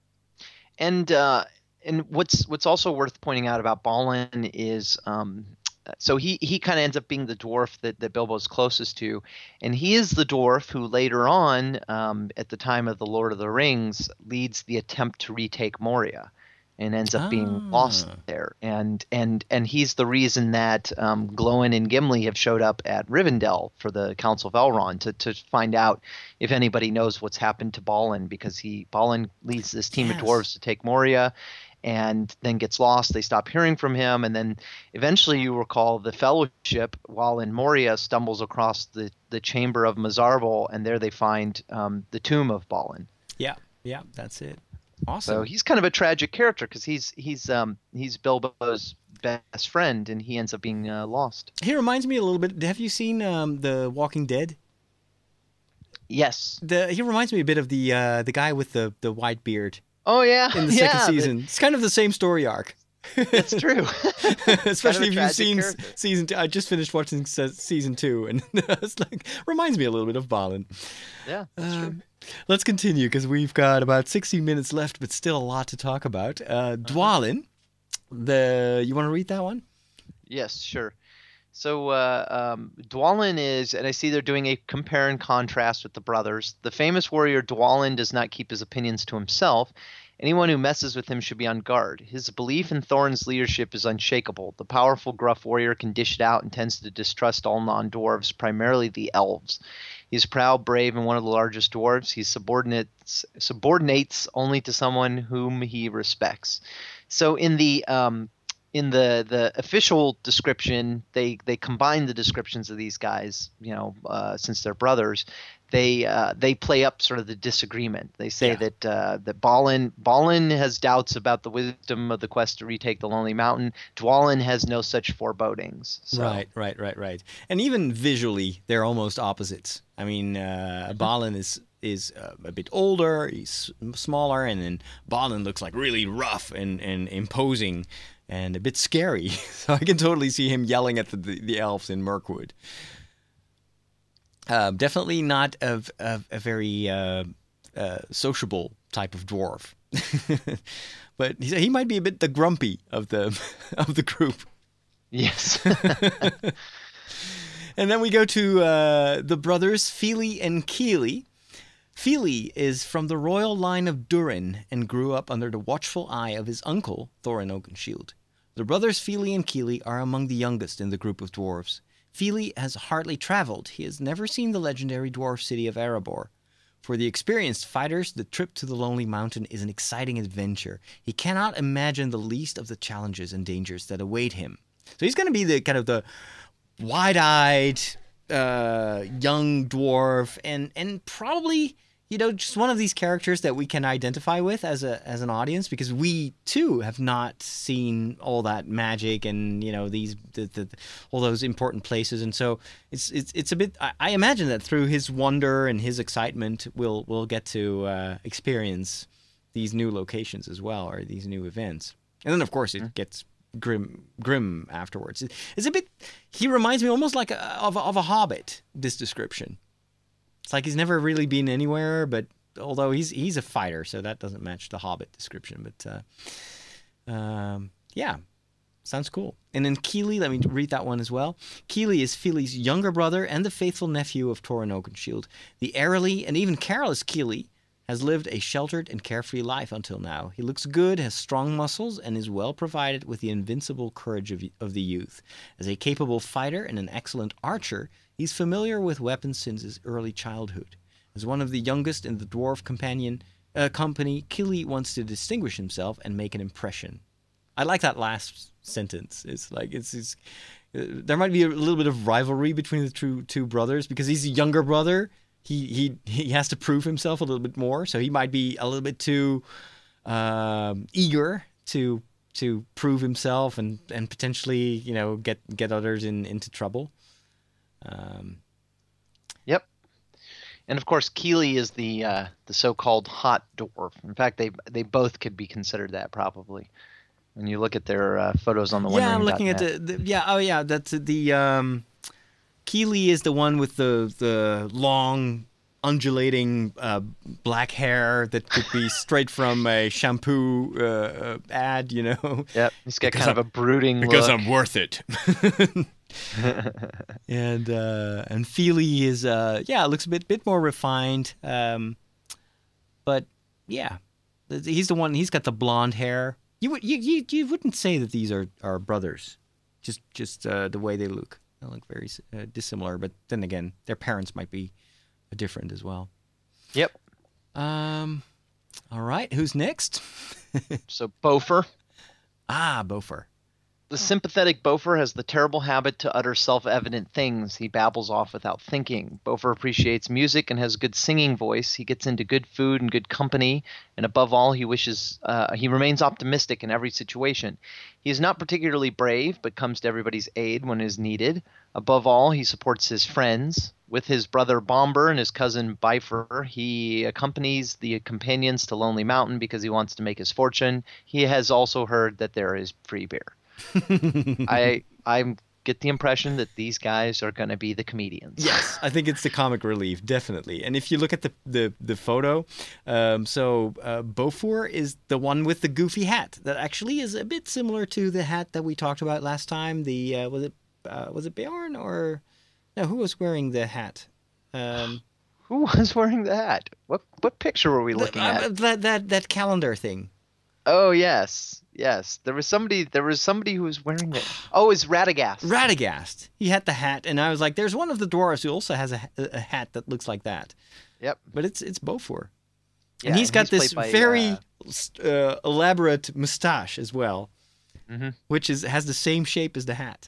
And uh, and what's what's also worth pointing out about Balin is. Um, So he, he kind of ends up being the dwarf that, that Bilbo's closest to. And he is the dwarf who later on, um, at the time of the Lord of the Rings, leads the attempt to retake Moria and ends up ah. being lost there. And and and he's the reason that um, Glóin and Gimli have showed up at Rivendell for the Council of Elrond to, to find out if anybody knows what's happened to Balin, because he Balin leads this team yes. of dwarves to take Moria. And then gets lost. They stop hearing from him, and then eventually, you recall, the Fellowship, while in Moria, stumbles across the, the chamber of Mazarbel, and there they find um, the tomb of Balin. Yeah, yeah, that's it. Awesome. So he's kind of a tragic character because he's he's um he's Bilbo's best friend, and he ends up being uh, lost. He reminds me a little bit. Have you seen um, The Walking Dead? Yes. The he reminds me a bit of the uh, the guy with the, the white beard. Oh yeah, in the yeah, second season. The... It's kind of the same story arc. That's true. Especially kind of if you've seen character. season two. I just finished watching season two, and it's like reminds me a little bit of Balin. Yeah, that's um, true. Let's continue because we've got about sixteen minutes left, but still a lot to talk about. Uh, Dwalin, the you want to read that one? Yes, sure. So uh, um, Dwalin is, and I see they're doing a compare and contrast with the brothers. The famous warrior Dwalin does not keep his opinions to himself. Anyone who messes with him should be on guard. His belief in Thorin's leadership is unshakable. The powerful, gruff warrior can dish it out and tends to distrust all non-dwarves, primarily the elves. He's proud, brave, and one of the largest dwarves. He subordinates, subordinates only to someone whom he respects. So in the... Um, In the, the official description, they, they combine the descriptions of these guys, you know, uh, since they're brothers. They uh, they play up sort of the disagreement. They say yeah. that uh, that Balin Balin has doubts about the wisdom of the quest to retake the Lonely Mountain. Dwalin has no such forebodings. So. Right, right, right, right. And even visually, they're almost opposites. I mean, uh, mm-hmm. Balin is is uh, a bit older, he's smaller, and then Balin looks like really rough and, and imposing. And a bit scary, so I can totally see him yelling at the the, the elves in Mirkwood. Uh, definitely not a, a, a very uh, uh, sociable type of dwarf, but he, he might be a bit the grumpy of the of the group. Yes. And then we go to uh, the brothers Fili and Kili. Fili is from the royal line of Durin and grew up under the watchful eye of his uncle, Thorin Oakenshield. The brothers Fili and Kili are among the youngest in the group of dwarves. Fili has hardly traveled. He has never seen the legendary dwarf city of Erebor. For the experienced fighters, the trip to the Lonely Mountain is an exciting adventure. He cannot imagine the least of the challenges and dangers that await him. So he's going to be the kind of the wide-eyed, uh, young dwarf, and, and probably... you know, just one of these characters that we can identify with as a as an audience, because we too have not seen all that magic and, you know, these the, the, all those important places, and so it's it's it's a bit. I, I imagine that through his wonder and his excitement, we'll we'll get to uh, experience these new locations as well, or these new events, and then of course it mm-hmm. gets grim grim afterwards. It, it's a bit. He reminds me almost like a, of a, of a Hobbit. This description. It's like he's never really been anywhere, but although he's he's a fighter, so that doesn't match the Hobbit description. But uh, um, yeah, sounds cool. And then Keely, let me read that one as well. Keely is Philly's younger brother and the faithful nephew of Thorin Oakenshield. The airily and even careless Keely has lived a sheltered and carefree life until now. He looks good, has strong muscles, and is well provided with the invincible courage of, of the youth. As a capable fighter and an excellent archer, he's familiar with weapons since his early childhood. As one of the youngest in the dwarf companion uh, company, Keely wants to distinguish himself and make an impression. I like that last sentence. It's like it's, it's uh, there might be a little bit of rivalry between the two two brothers, because he's a younger brother. He he he has to prove himself a little bit more, so he might be a little bit too um, eager to to prove himself and, and potentially, you know, get get others in into trouble. Um, yep, and of course Keely is the uh, the so-called hot dwarf. In fact, they they both could be considered that probably. When you look at their uh, photos on the yeah, I'm looking at the, the yeah oh yeah that's the. Um, Keely is the one with the the long, undulating uh, black hair that could be straight from a shampoo uh, ad, you know. Yep, he's got because kind I'm, of a brooding because look. I'm worth it. and uh, and Feely is uh, yeah, looks a bit bit more refined, um, but yeah, he's the one. He's got the blonde hair. You would you you, you wouldn't say that these are, are brothers, just just uh, the way they look. They look very uh, dissimilar, but then again, their parents might be different as well. Yep. Um. All right. Who's next? So Bofur. Ah, Bofur. The sympathetic Bofur has the terrible habit to utter self-evident things. He babbles off without thinking. Bofur appreciates music and has a good singing voice. He gets into good food and good company, and above all, he wishes uh, he remains optimistic in every situation. He is not particularly brave, but comes to everybody's aid when it is needed. Above all, he supports his friends. With his brother Bombur and his cousin Bifur, he accompanies the companions to Lonely Mountain because he wants to make his fortune. He has also heard that there is free beer. I I get the impression that these guys are going to be the comedians. Yes, I think it's the comic relief, definitely. And if you look at the the, the photo, um, so uh, Bofur is the one with the goofy hat that actually is a bit similar to the hat that we talked about last time. The uh, was it uh, was it Bjorn or no? Who was wearing the hat? Um, who was wearing the hat? What what picture were we looking the, uh, at? That that that calendar thing. Oh yes. Yes, there was somebody. There was somebody who was wearing it. Oh, it's Radagast. Radagast. He had the hat, and I was like, "There's one of the dwarves who also has a, a hat that looks like that." Yep. But it's it's Bofur, yeah, and he's got he's this by, very uh... uh, elaborate mustache as well, mm-hmm. which is has the same shape as the hat.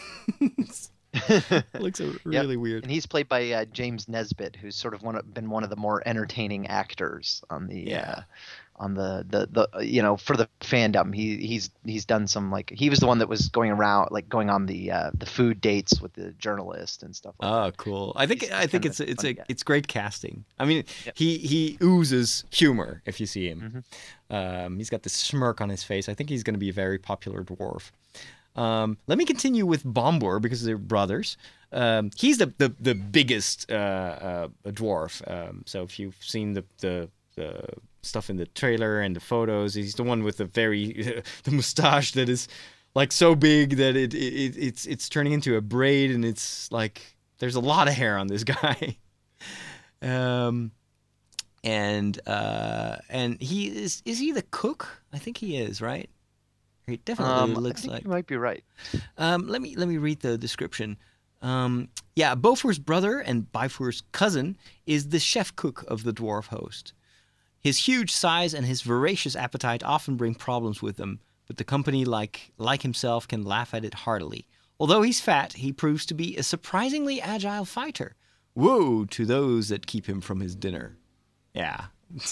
Looks really yep. weird. And he's played by uh, James Nesbitt, who's sort of one of, been one of the more entertaining actors on the. Yeah. Uh, on the, the, the you know for the fandom. He he's he's done some, like, he was the one that was going around, like, going on the uh, the food dates with the journalist and stuff like oh, that. Cool. I think he's I think it's a, it's a guy. It's great casting. I mean, yep. he he oozes humor if you see him. Mm-hmm. Um, he's got this smirk on his face. I think he's going to be a very popular dwarf. Um, let me continue with Bombur because they're brothers. Um, he's the the the biggest uh, uh, dwarf. Um, so if you've seen the the the stuff in the trailer and the photos, he's the one with the very uh, the mustache that is like so big that it, it it's it's turning into a braid, and it's like there's a lot of hair on this guy. um, and uh, and he is is he the cook? I think he is, right? He definitely um, looks I think like. You might be right. Um, let me let me read the description. Um, yeah, Bofur's brother and Bifur's cousin is the chef cook of the dwarf host. His huge size and his voracious appetite often bring problems with him, but the company, like like himself, can laugh at it heartily. Although he's fat, he proves to be a surprisingly agile fighter. Woe to those that keep him from his dinner. Yeah.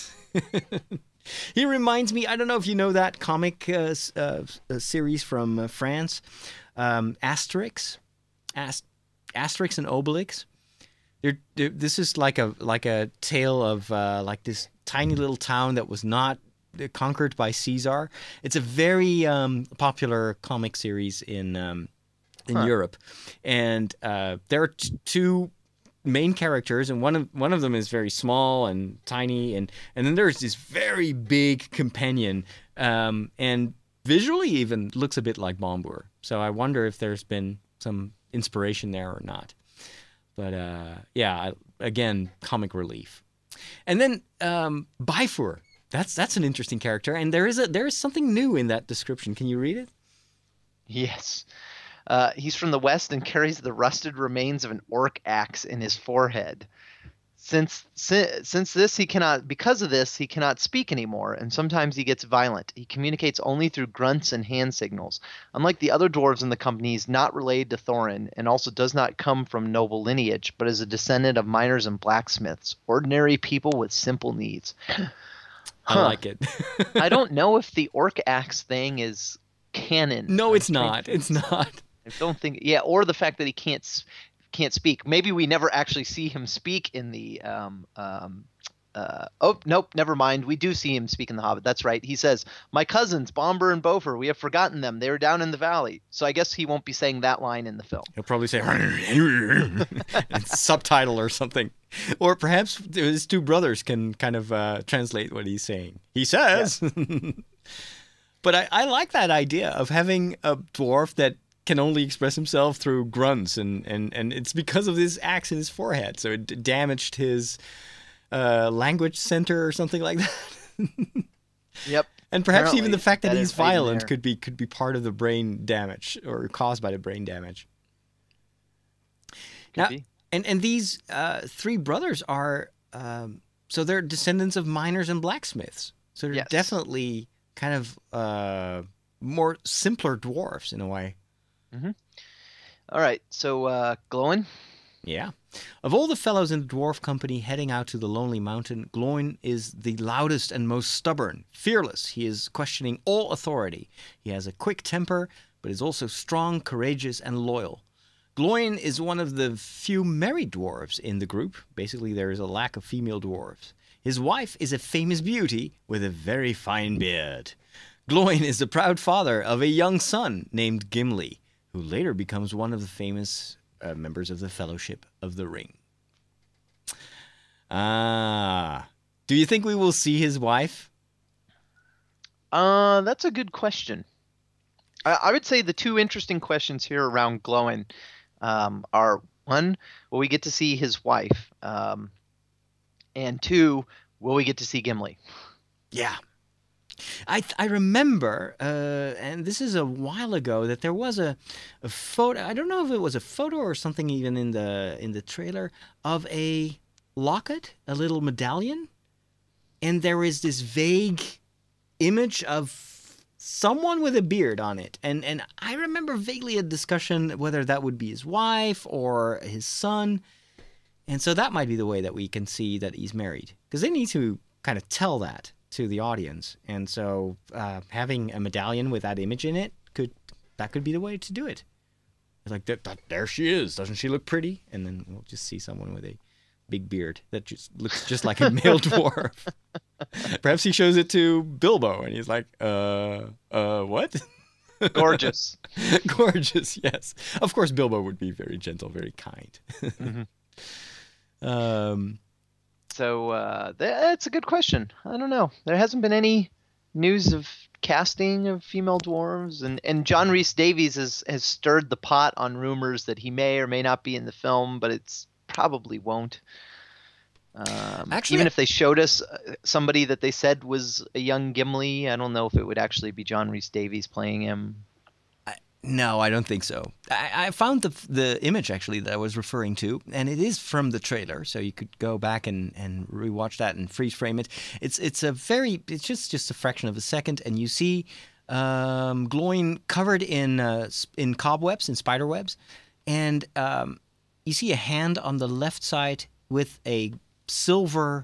He reminds me, I don't know if you know that comic uh, uh, series from uh, France, um, Asterix, Ast- Asterix and Obelix. They're, they're, this is like a like a tale of uh, like this tiny little town that was not conquered by Caesar. It's a very um, popular comic series in um, in huh. Europe, and uh, there are t- two main characters, and one of one of them is very small and tiny, and and then there's this very big companion, um, and visually even looks a bit like Bombur. So I wonder if there's been some inspiration there or not. But uh, yeah, again, comic relief. And then um, Bifur, that's that's an interesting character, and there is a there is something new in that description. Can you read it? Yes. Uh, he's from the west and carries the rusted remains of an orc axe in his forehead. Since, since since this he cannot because of this he cannot speak anymore, and sometimes he gets violent. He communicates only through grunts and hand signals. Unlike the other dwarves in the company, he's not related to Thorin, and also does not come from noble lineage, but is a descendant of miners and blacksmiths, ordinary people with simple needs. I Huh. like it. I don't know if the orc axe thing is canon. No, it's I'm not. trying- It's not. I don't think. Yeah, or the fact that he can't s- can't speak. Maybe we never actually see him speak in the. Um, um, uh, oh nope, never mind. We do see him speak in The Hobbit. That's right. He says, "My cousins, Bombur and Bofur, we have forgotten them. They were down in the valley." So I guess he won't be saying that line in the film. He'll probably say it's subtitle or something, or perhaps his two brothers can kind of uh, translate what he's saying. He says, yeah. But I, I like that idea of having a dwarf that can only express himself through grunts, and, and, and it's because of this axe in his forehead, so it d- damaged his uh, language center or something like that. Yep. And perhaps Apparently, even the fact that, that he's is right in violent there. could be could be part of the brain damage or caused by the brain damage. Could now, be. and and these uh, three brothers are um, so they're descendants of miners and blacksmiths. So they're Yes. definitely kind of uh, more simpler dwarfs in a way. All right. So uh, Glowin. Yeah. Of all the fellows in the dwarf company heading out to the Lonely Mountain, Gloin is the loudest and most stubborn, fearless. He is questioning all authority. He has a quick temper, but is also strong, courageous, and loyal. Gloin is one of the few married dwarves in the group. Basically, there is a lack of female dwarves. His wife is a famous beauty with a very fine beard. Gloin is the proud father of a young son named Gimli, who later becomes one of the famous uh, members of the Fellowship of the Ring. Ah, do you think we will see his wife? Uh, that's a good question. I, I would say the two interesting questions here around Glowin um, are, one, will we get to see his wife? Um, and two, will we get to see Gimli? Yeah. I th- I remember, uh, and this is a while ago, that there was a, a photo. I don't know if it was a photo or something even in the in the trailer of a locket, a little medallion, and there is this vague image of someone with a beard on it, and and I remember vaguely a discussion whether that would be his wife or his son, and so that might be the way that we can see that he's married, because they need to kind of tell that to the audience, and so uh, having a medallion with that image in it could that could be the way to do it. It's like that, that there she is, doesn't she look pretty? And then we'll just see someone with a big beard that just looks just like a male dwarf. Perhaps he shows it to Bilbo, and he's like, "Uh, uh, what?" Gorgeous, gorgeous. Yes, of course. Bilbo would be very gentle, very kind. Mm-hmm. Um. So uh, that's a good question. I don't know. There hasn't been any news of casting of female dwarves, and, and John Rhys Davies has, has stirred the pot on rumors that he may or may not be in the film, but it's probably won't. Um, Actually, even if they showed us somebody that they said was a young Gimli, I don't know if it would actually be John Rhys Davies playing him. No, I don't think so. I, I found the the image actually that I was referring to, and it is from the trailer, so you could go back and, and rewatch that and freeze frame it. It's it's a very it's just, just a fraction of a second, and you see um, Gloin covered in uh, in cobwebs and spider webs, and um, you see a hand on the left side with a silver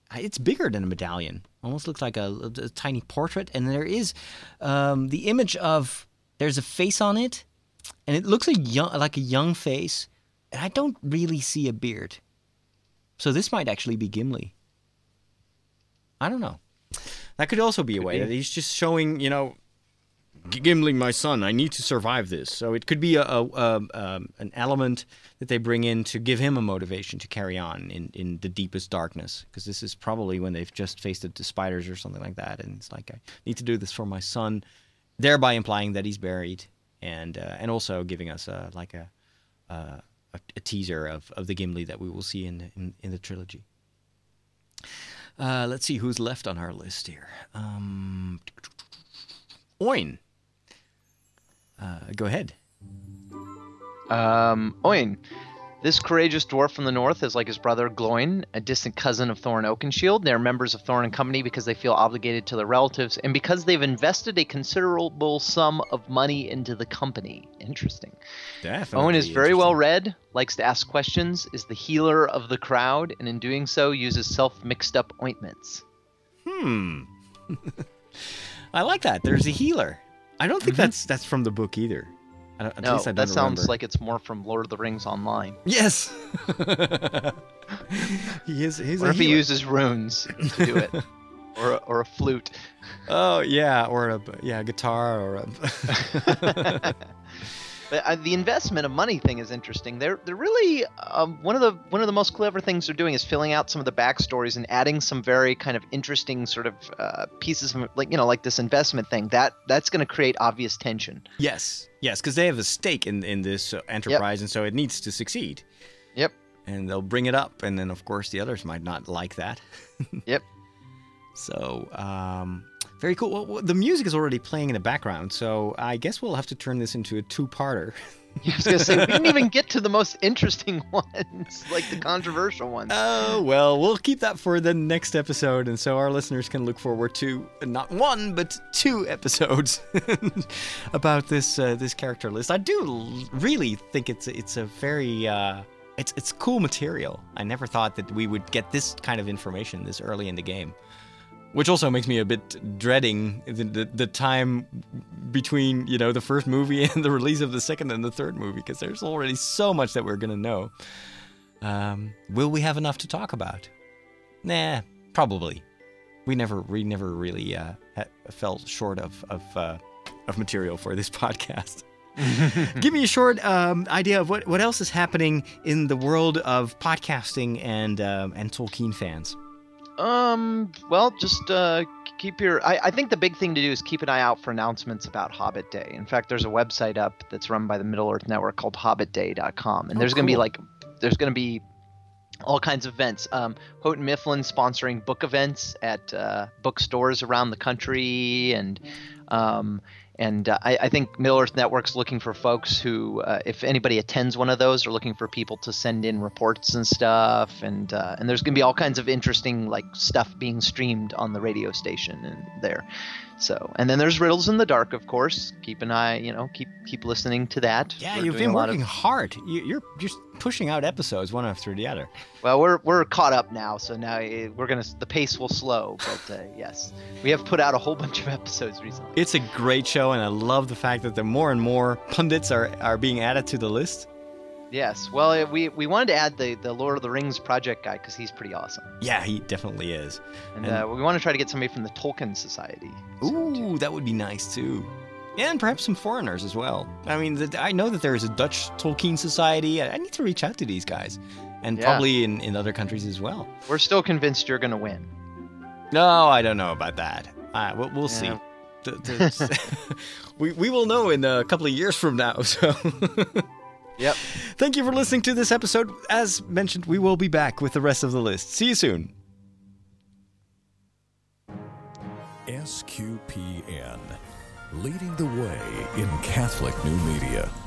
it's bigger than a medallion. Almost looks like a, a, a tiny portrait. And there is um, the image of, there's a face on it. And it looks a young, like a young face. And I don't really see a beard. So this might actually be Gimli. I don't know. That could also be a way that he's just showing, you know, Gimli, my son, I need to survive this. So it could be a, a, a um, an element that they bring in to give him a motivation to carry on in, in the deepest darkness. Because this is probably when they've just faced the spiders or something like that. And it's like, I need to do this for my son, thereby implying that he's buried. And uh, and also giving us a, like a, uh, a a teaser of, of the Gimli that we will see in in, in the trilogy. Uh, let's see who's left on our list here. Um, Oin. Uh, go ahead. Um, Oin. This courageous dwarf from the north is like his brother Gloin, a distant cousin of Thorin Oakenshield. They're members of Thorin and Company because they feel obligated to their relatives and because they've invested a considerable sum of money into the company. Interesting. Definitely. Owen is very well read, likes to ask questions, is the healer of the crowd, and in doing so uses self-mixed up ointments. Hmm. I like that. There's a healer. I don't think mm-hmm. that's that's from the book either. At no, least I don't that sounds remember. like it's more from Lord of the Rings Online. Yes. he is. He's or a if healer. he uses runes to do it, or a, or a flute. Oh yeah, or a yeah guitar or a. But uh, the investment of money thing is interesting. They're they're really um, one of the one of the most clever things they're doing is filling out some of the backstories and adding some very kind of interesting sort of uh, pieces of like you know like this investment thing that that's going to create obvious tension. Yes, yes, because they have a stake in in this uh, enterprise, yep. and so it needs to succeed. Yep. And they'll bring it up, and then of course the others might not like that. Yep. So. Um, Very cool. Well, the music is already playing in the background, so I guess we'll have to turn this into a two-parter. Yeah, I was going to say, we didn't even get to the most interesting ones, like the controversial ones. Oh, well, we'll keep that for the next episode, and so our listeners can look forward to not one, but two episodes about this uh, this character list. I do really think it's it's a very... Uh, it's, it's cool material. I never thought that we would get this kind of information this early in the game. Which also makes me a bit dreading the, the the time between, you know, the first movie and the release of the second and the third movie, because there's already so much that we're going to know. Um, will we have enough to talk about? Nah, probably. We never we never really uh, ha- fell short of of, uh, of material for this podcast. Give me a short um, idea of what, what else is happening in the world of podcasting and um, and Tolkien fans. Um, well, just uh, keep your... I, I think the big thing to do is keep an eye out for announcements about Hobbit Day. In fact, there's a website up that's run by the Middle-earth Network called hobbit day dot com. And oh, there's cool. going to be like... There's going to be all kinds of events. Um, Houghton Mifflin sponsoring book events at uh, bookstores around the country. And... Um, And uh, I, I think Middle-earth Network's looking for folks who, uh, if anybody attends one of those, are looking for people to send in reports and stuff. And uh, and there's going to be all kinds of interesting like stuff being streamed on the radio station and there. So and then there's Riddles in the Dark, of course. Keep an eye, you know, keep keep listening to that. Yeah, We're you've been working of... hard. You, you're just pushing out episodes one after the other. Well, we're we're caught up now, so now we're gonna the pace will slow. But uh, yes, we have put out a whole bunch of episodes recently. It's a great show, and I love the fact that the more and more pundits are, are being added to the list. Yes, well, we we wanted to add the, the Lord of the Rings project guy because he's pretty awesome. Yeah, he definitely is. And, and uh, we want to try to get somebody from the Tolkien Society. Ooh, that would be nice too. And perhaps some foreigners as well. I mean, the, I know that there is a Dutch Tolkien Society. I, I need to reach out to these guys. And yeah. probably in, in other countries as well. We're still convinced you're going to win. No, I don't know about that. Uh, we'll, we'll Yeah. see. The, the, we, we will know in a couple of years from now, so... Yep. Thank you for listening to this episode. As mentioned, we will be back with the rest of the list. See you soon. S Q P N, leading the way in Catholic new media.